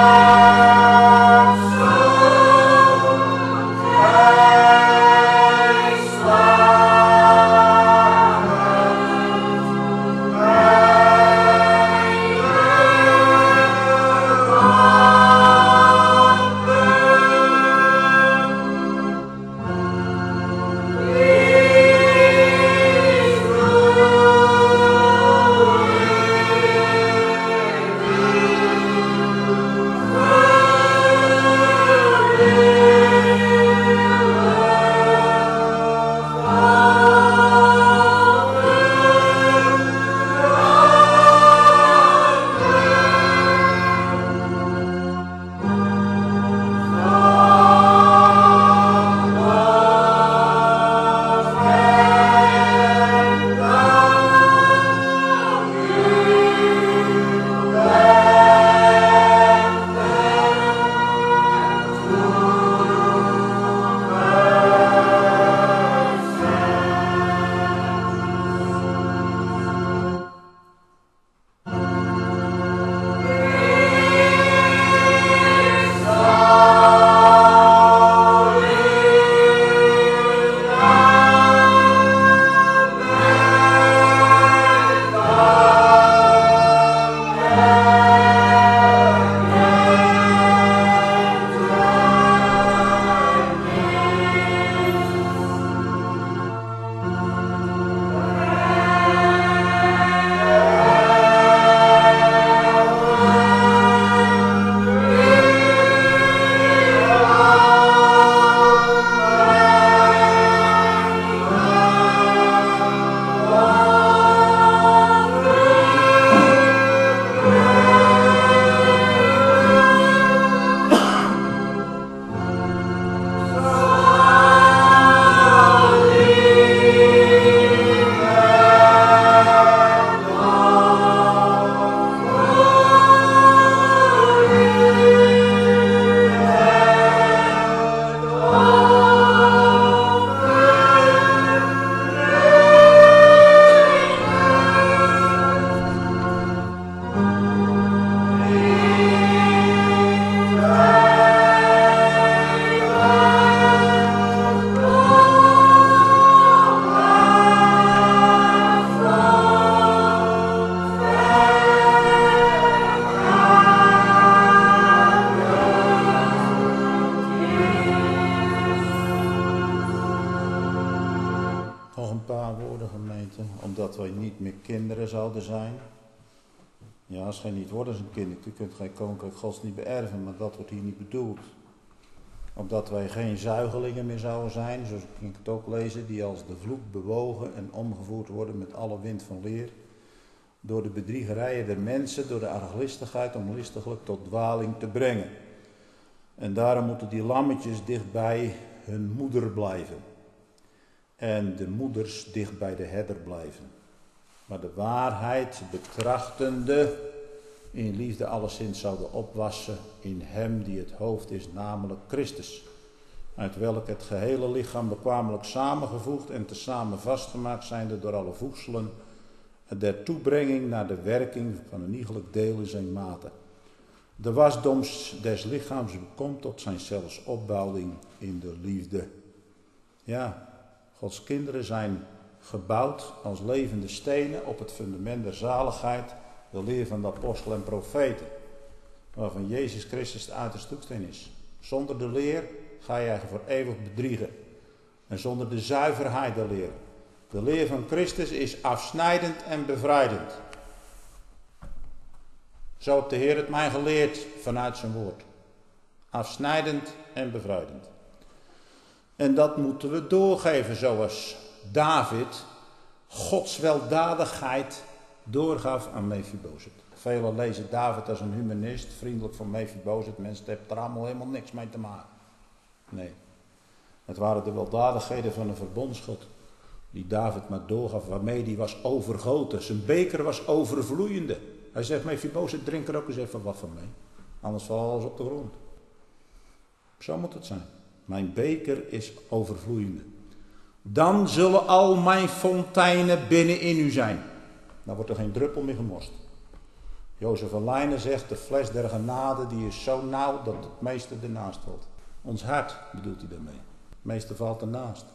omdat wij niet meer kinderen zouden zijn. Ja, als gij niet wordt als een kind, u kunt geen koninkrijk Gods niet beërven, maar dat wordt hier niet bedoeld. Opdat wij geen zuigelingen meer zouden zijn, zoals ik het ook lezen, die als de vloek bewogen en omgevoerd worden met alle wind van leer, door de bedriegerijen der mensen, door de arglistigheid om listiglijk tot dwaling te brengen. En daarom moeten die lammetjes dicht bij hun moeder blijven. En de moeders dicht bij de herder blijven. Maar de waarheid betrachtende, in liefde alleszins zouden opwassen in hem die het hoofd is, namelijk Christus. Uit welk het gehele lichaam bekwamelijk samengevoegd en tezamen vastgemaakt zijnde door alle voegselen, der toebrenging naar de werking van een iegelijk deel in zijn mate. De wasdom des lichaams komt tot zijn zelfs opbouwing in de liefde. Ja, Gods kinderen zijn gebouwd als levende stenen op het fundament der zaligheid, de leer van de apostelen en profeten, waarvan Jezus Christus de uiterste hoeksteen is. Zonder de leer ga je voor eeuwig bedriegen. En zonder de zuiverheid der leer. De leer van Christus is afsnijdend en bevrijdend. Zo heeft de Heer het mij geleerd vanuit zijn woord. Afsnijdend en bevrijdend. En dat moeten we doorgeven zoals David Gods weldadigheid doorgaf aan Mephibozet. Velen lezen David als een humanist, vriendelijk voor Mephibozet. Mensen hebben er allemaal helemaal niks mee te maken. Nee, het waren de weldadigheden van een verbondsgod die David maar doorgaf, waarmee hij was overgoten. Zijn beker was overvloeiende. Hij zegt, Mephibozet, drink er ook eens even wat van mee. Anders valt alles op de grond. Zo moet het zijn. Mijn beker is overvloeiende. Dan zullen al mijn fonteinen binnen in u zijn. Dan wordt er geen druppel meer gemorst. Jozef van Lijnen zegt, de fles der genade die is zo nauw dat het meeste ernaast valt. Ons hart bedoelt hij daarmee. Het meeste valt ernaast.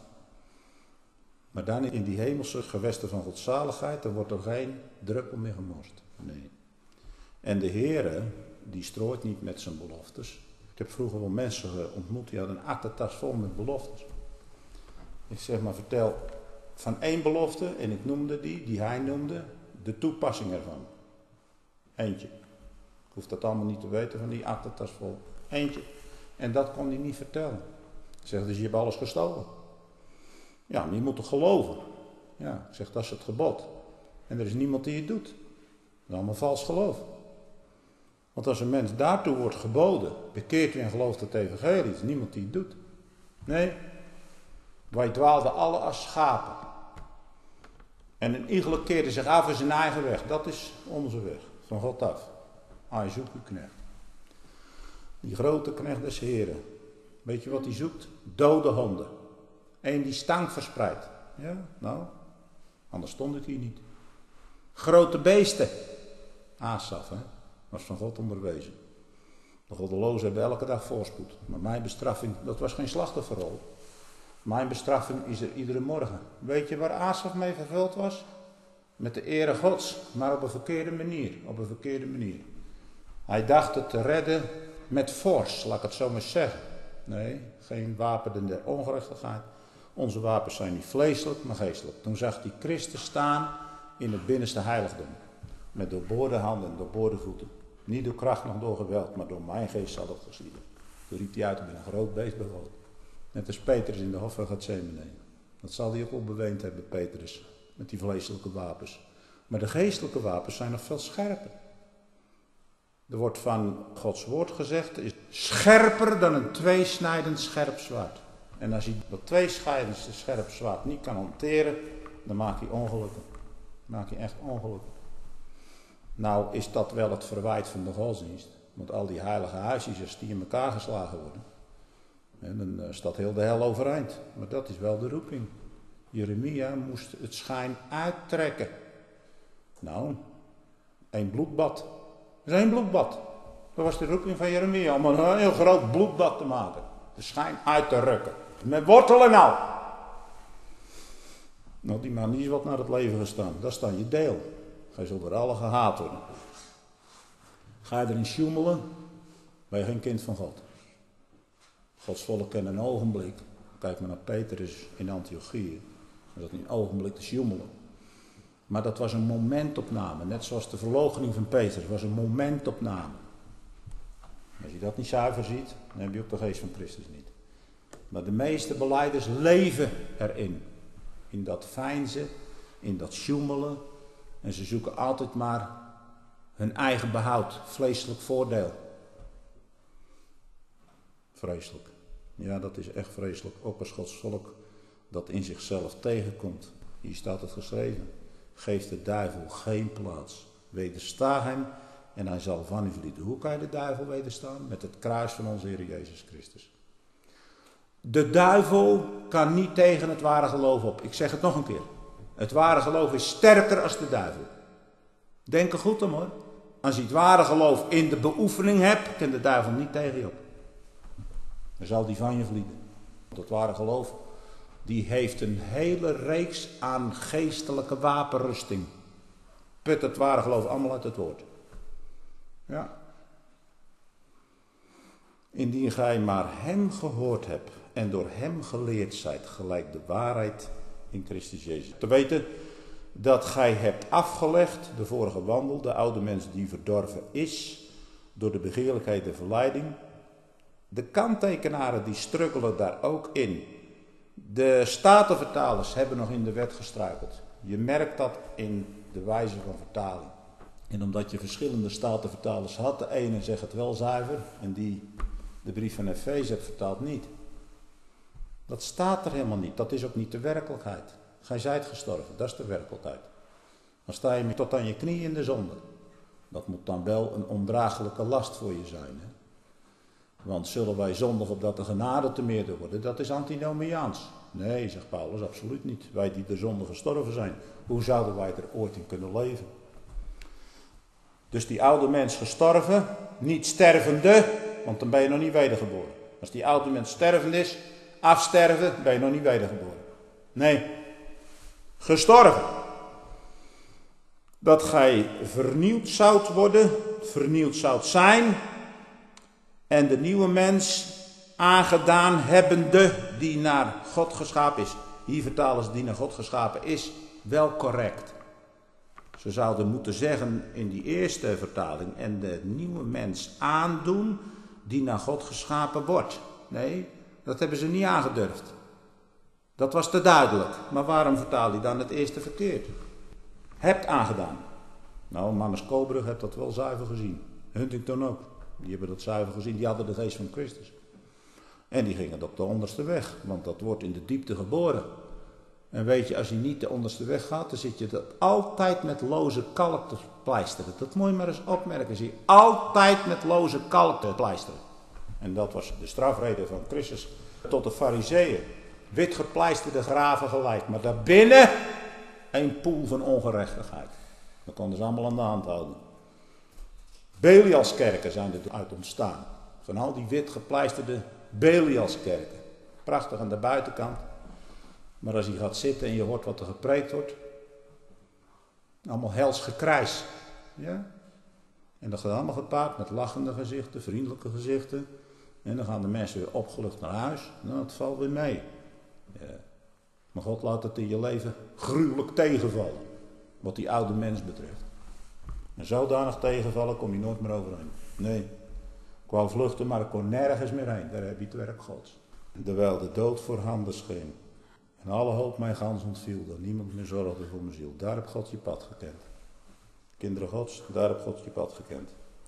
Maar dan in die hemelse gewesten van godzaligheid, dan wordt er geen druppel meer gemorst. Nee. En de Heere, die strooit niet met zijn beloftes. Ik heb vroeger wel mensen ontmoet, die hadden een aktentas vol met beloftes. Ik zeg maar, vertel van één belofte, en ik noemde die hij noemde, de toepassing ervan. Eentje. Ik hoef dat allemaal niet te weten van die aktentas vol. Eentje. En dat kon hij niet vertellen. Ik zeg, dus je hebt alles gestolen. Ja, maar je moet toch geloven. Ja, ik zeg, dat is het gebod. En er is niemand die het doet. Dat is allemaal vals geloof. Want als een mens daartoe wordt geboden, bekeert u en gelooft het evangelie, is niemand die het doet. Nee, wij dwaalden alle als schapen. En een iegelijk keerde zich af in zijn eigen weg. Dat is onze weg, van God af. Hij zoekt uw knecht. Die grote knecht des Heren. Weet je wat hij zoekt? Dode honden. Eén die stank verspreidt. Ja, nou, anders stond ik hier niet. Grote beesten. Asaf, hè. Was van God onderwezen. De goddelozen hebben elke dag voorspoed. Maar mijn bestraffing, dat was geen slachtofferrol. Mijn bestraffing is er iedere morgen. Weet je waar Asaf mee vervuld was? Met de ere Gods, maar op een verkeerde manier. Op een verkeerde manier. Hij dacht het te redden met force, laat ik het zo maar zeggen. Nee, geen wapenen der ongerechtigheid. Onze wapens zijn niet vleeselijk, maar geestelijk. Toen zag hij Christus staan in het binnenste heiligdom. Met doorboorde handen en doorboorde voeten. Niet door kracht, nog door geweld, maar door mijn geest zal het geschieden. Toen riep hij uit, ik ben een groot beest bij God. Net als Petrus in de hof van Getsemane. Dat zal hij ook wel beweend hebben, Petrus. Met die vleeselijke wapens. Maar de geestelijke wapens zijn nog veel scherper. Er wordt van Gods woord gezegd, is scherper dan een tweesnijdend scherp zwaard. En als hij dat tweesnijdend scherp zwaard niet kan hanteren, dan maakt hij ongelukken. Dan maakt hij echt ongelukken. Nou is dat wel het verwijt van de godsdienst. Want al die heilige huisjes die in elkaar geslagen worden. En dan staat heel de hel overeind. Maar dat is wel de roeping. Jeremia moest het schijn uittrekken. Nou, één bloedbad. Dat is één bloedbad. Dat was de roeping van Jeremia. Om een heel groot bloedbad te maken. De schijn uit te rukken. Met wortel en al. Nou, die man die is wat naar het leven gestaan. Dat is dan je deel. Gij zult door alle gehaat worden. Ga je erin sjoemelen, ben je geen kind van God. Gods volk kent een ogenblik. Kijk maar naar Petrus in Antiochië. Dat is een ogenblik te sjoemelen. Maar dat was een momentopname. Net zoals de verloochening van Petrus was een momentopname. Als je dat niet zuiver ziet, dan heb je ook de geest van Christus niet. Maar de meeste belijders leven erin. In dat veinzen, in dat sjoemelen. En ze zoeken altijd maar hun eigen behoud, vleeselijk voordeel. Vreselijk. Ja, dat is echt vreselijk. Ook als Gods volk dat in zichzelf tegenkomt. Hier staat het geschreven. Geef de duivel geen plaats. Wedersta hem en hij zal van u vlieden. Hoe kan je de duivel wederstaan? Met het kruis van onze Heer Jezus Christus. De duivel kan niet tegen het ware geloof op. Ik zeg het nog een keer. Het ware geloof is sterker als de duivel. Denk er goed om hoor. Als je het ware geloof in de beoefening hebt, kan de duivel niet tegen je op. Dan zal die van je vlieden. Want het ware geloof, die heeft een hele reeks aan geestelijke wapenrusting. Put het ware geloof allemaal uit het woord. Ja. Indien gij maar hem gehoord hebt en door hem geleerd zijt, gelijk de waarheid in Christus Jezus. Te weten dat gij hebt afgelegd de vorige wandel, de oude mens die verdorven is, door de begeerlijkheid der verleiding. De kanttekenaren die struggelen daar ook in. De statenvertalers hebben nog in de wet gestruikeld. Je merkt dat in de wijze van vertaling. En omdat je verschillende statenvertalers had, de ene zegt het wel zuiver en die de brief van Efeze heeft vertaald niet. Dat staat er helemaal niet. Dat is ook niet de werkelijkheid. Gij zijt gestorven, dat is de werkelijkheid. Dan sta je tot aan je knieën in de zonde. Dat moet dan wel een ondraaglijke last voor je zijn. Hè? Want zullen wij zondigen opdat de genade te meerder worden? Dat is antinomiaans. Nee, zegt Paulus, absoluut niet. Wij die de zonde gestorven zijn, hoe zouden wij er ooit in kunnen leven? Dus die oude mens gestorven, niet stervende, want dan ben je nog niet wedergeboren. Als die oude mens stervend is, afsterven, ben je nog niet wedergeboren. Nee, gestorven. Dat gij vernieuwd zoudt worden, vernieuwd zoudt zijn. En de nieuwe mens aangedaan hebbende die naar God geschapen is. Hier vertalen ze die naar God geschapen is, wel correct. Ze zouden moeten zeggen in die eerste vertaling, en de nieuwe mens aandoen die naar God geschapen wordt. Nee, dat hebben ze niet aangedurfd. Dat was te duidelijk. Maar waarom vertaal je dan het eerste verkeerd? Hebt aangedaan. Nou, Mannes Koolbrug heeft dat wel zuiver gezien. Huntington ook. Die hebben dat zuiver gezien. Die hadden de geest van Christus. En die gingen op de onderste weg. Want dat wordt in de diepte geboren. En weet je, als je niet de onderste weg gaat, dan zit je dat altijd met loze kalk te pleisteren. Dat moet je maar eens opmerken. Zie je altijd met loze kalk te pleisteren. En dat was de strafrede van Christus tot de Farizeeën. Wit gepleisterde graven gelijk. Maar daarbinnen een poel van ongerechtigheid. Dat konden ze allemaal aan de hand houden. Belialskerken zijn er uit ontstaan. Van al die wit gepleisterde Belialskerken. Prachtig aan de buitenkant. Maar als je gaat zitten en je hoort wat er gepreekt wordt. Allemaal hels gekrijs. Ja? En dat gaat allemaal gepaard met lachende gezichten, vriendelijke gezichten. En dan gaan de mensen weer opgelucht naar huis. Nou, het valt weer mee. Ja. Maar God laat het in je leven gruwelijk tegenvallen. Wat die oude mens betreft. En zodanig tegenvallen kom je nooit meer overheen. Nee. Ik wou vluchten, maar ik kon nergens meer heen. Daar heb je het werk Gods. Terwijl de dood voorhanden scheen. En alle hoop mij gans ontviel. Dat niemand meer zorgde voor mijn ziel. Daar heb God je pad gekend. Kinderen Gods, daar heb God je pad gekend.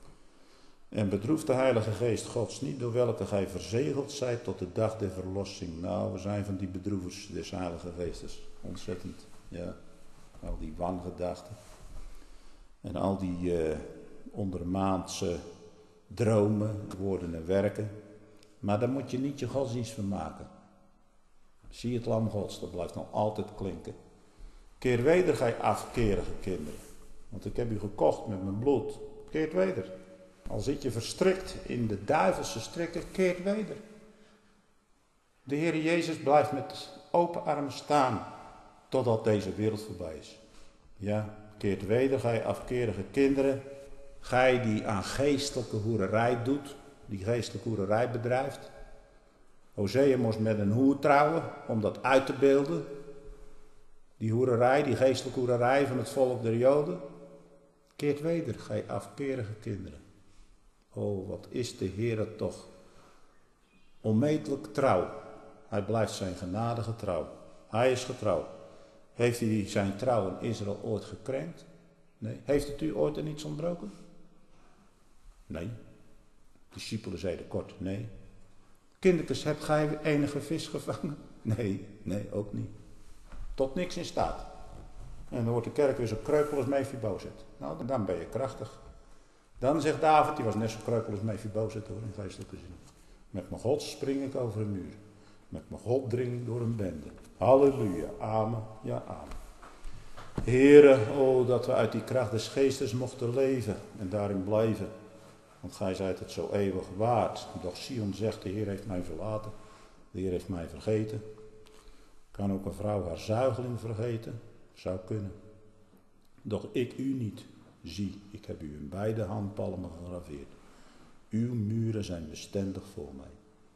En bedroeft de Heilige Geest Gods niet, door welke gij verzegeld zijt tot de dag der verlossing. Nou, we zijn van die bedroevers des Heilige Geestes. Ontzettend, ja. Al die wangedachten. En al die ondermaandse dromen, woorden en werken. Maar daar moet je niet je godsdienst van maken. Zie het lam Gods, dat blijft nog altijd klinken. Keer weder, gij afkerige kinderen. Want ik heb u gekocht met mijn bloed. Keert weder. Al zit je verstrikt in de duivelse strikken, keert weder. De Heer Jezus blijft met open armen staan, totdat deze wereld voorbij is. Ja, keert weder, gij afkerige kinderen. Gij die aan geestelijke hoererij doet, die geestelijke hoererij bedrijft. Hosea moest met een hoer trouwen, om dat uit te beelden. Die hoererij, die geestelijke hoererij van het volk der Joden. Keert weder, gij afkerige kinderen. Oh, wat is de Heer toch onmetelijk trouw. Hij blijft zijn genadige trouw. Hij is getrouw. Heeft hij zijn trouw in Israël ooit gekrenkt? Nee. Heeft het u ooit in iets ontbroken? Nee. Discipelen zeiden kort, nee. Kindertjes, hebt gij enige vis gevangen? Nee, ook niet. Tot niks in staat. En dan wordt de kerk weer zo kreupel als Mephibozet. Nou, dan ben je krachtig. Dan zegt David, die was net zo kreupel als Mephibozet hoor, in geestelijke zin. Met mijn God spring ik over een muur. Met mijn God dring ik door een bende. Halleluja, amen, ja amen. Heere, oh dat we uit die kracht des geestes mochten leven en daarin blijven. Want gij zijt het zo eeuwig waard. Doch Sion zegt, de Heer heeft mij verlaten. De Heer heeft mij vergeten. Kan ook een vrouw haar zuigeling vergeten? Zou kunnen. Doch ik u niet. Zie, ik heb u in beide handpalmen gegraveerd. Uw muren zijn bestendig voor mij.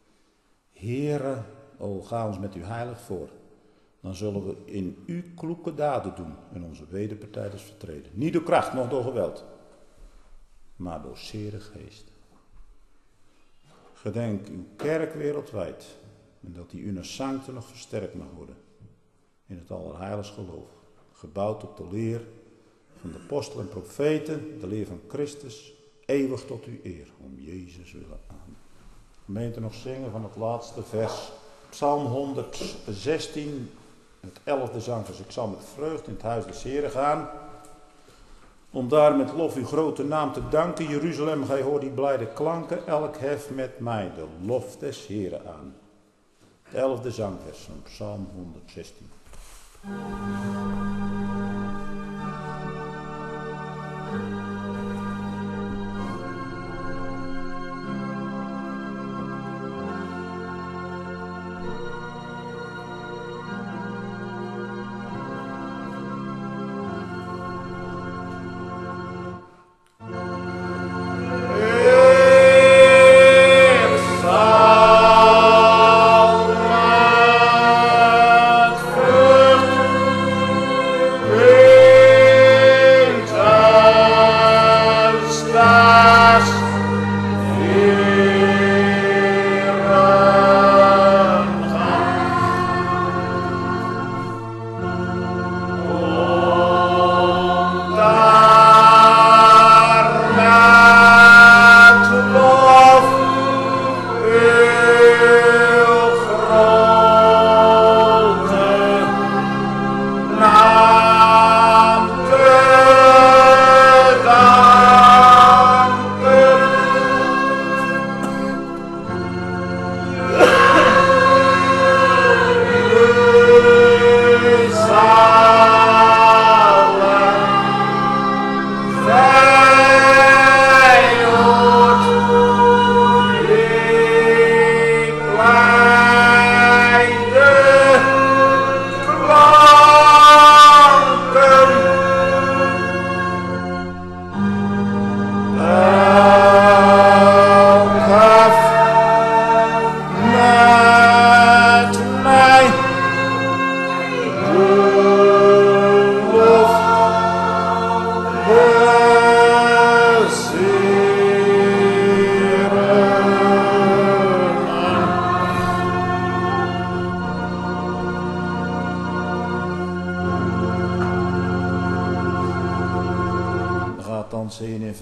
Heere, o ga ons met uw heilig voor. Dan zullen we in u kloeke daden doen en onze wederpartijders vertreden. Niet door kracht, noch door geweld. Maar door zere geest. Gedenk uw kerk wereldwijd. En dat die una sancta nog versterkt mag worden. In het allerheiligst geloof. Gebouwd op de leer van de apostelen en profeten. De leer van Christus. Eeuwig tot uw eer. Om Jezus willen aan. Gemeente nog zingen van het laatste vers. Psalm 116. Het 11e zangvers. Ik zal met vreugde in het huis des Heren gaan. Om daar met lof uw grote naam te danken. Jeruzalem, gij hoort die blijde klanken. Elk hef met mij de lof des Heren aan. Het 11e zangvers van Psalm 116.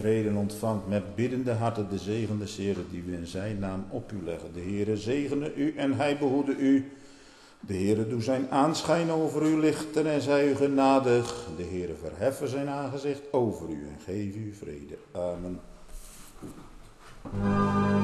vrede ontvangt met biddende harten de zegen des Heeren die we in zijn naam op u leggen. De Heere zegene u en hij behoede u. De Heere doe zijn aanschijn over u lichten en zij u genadig. De Heere verheffen zijn aangezicht over u en geef u vrede. Amen.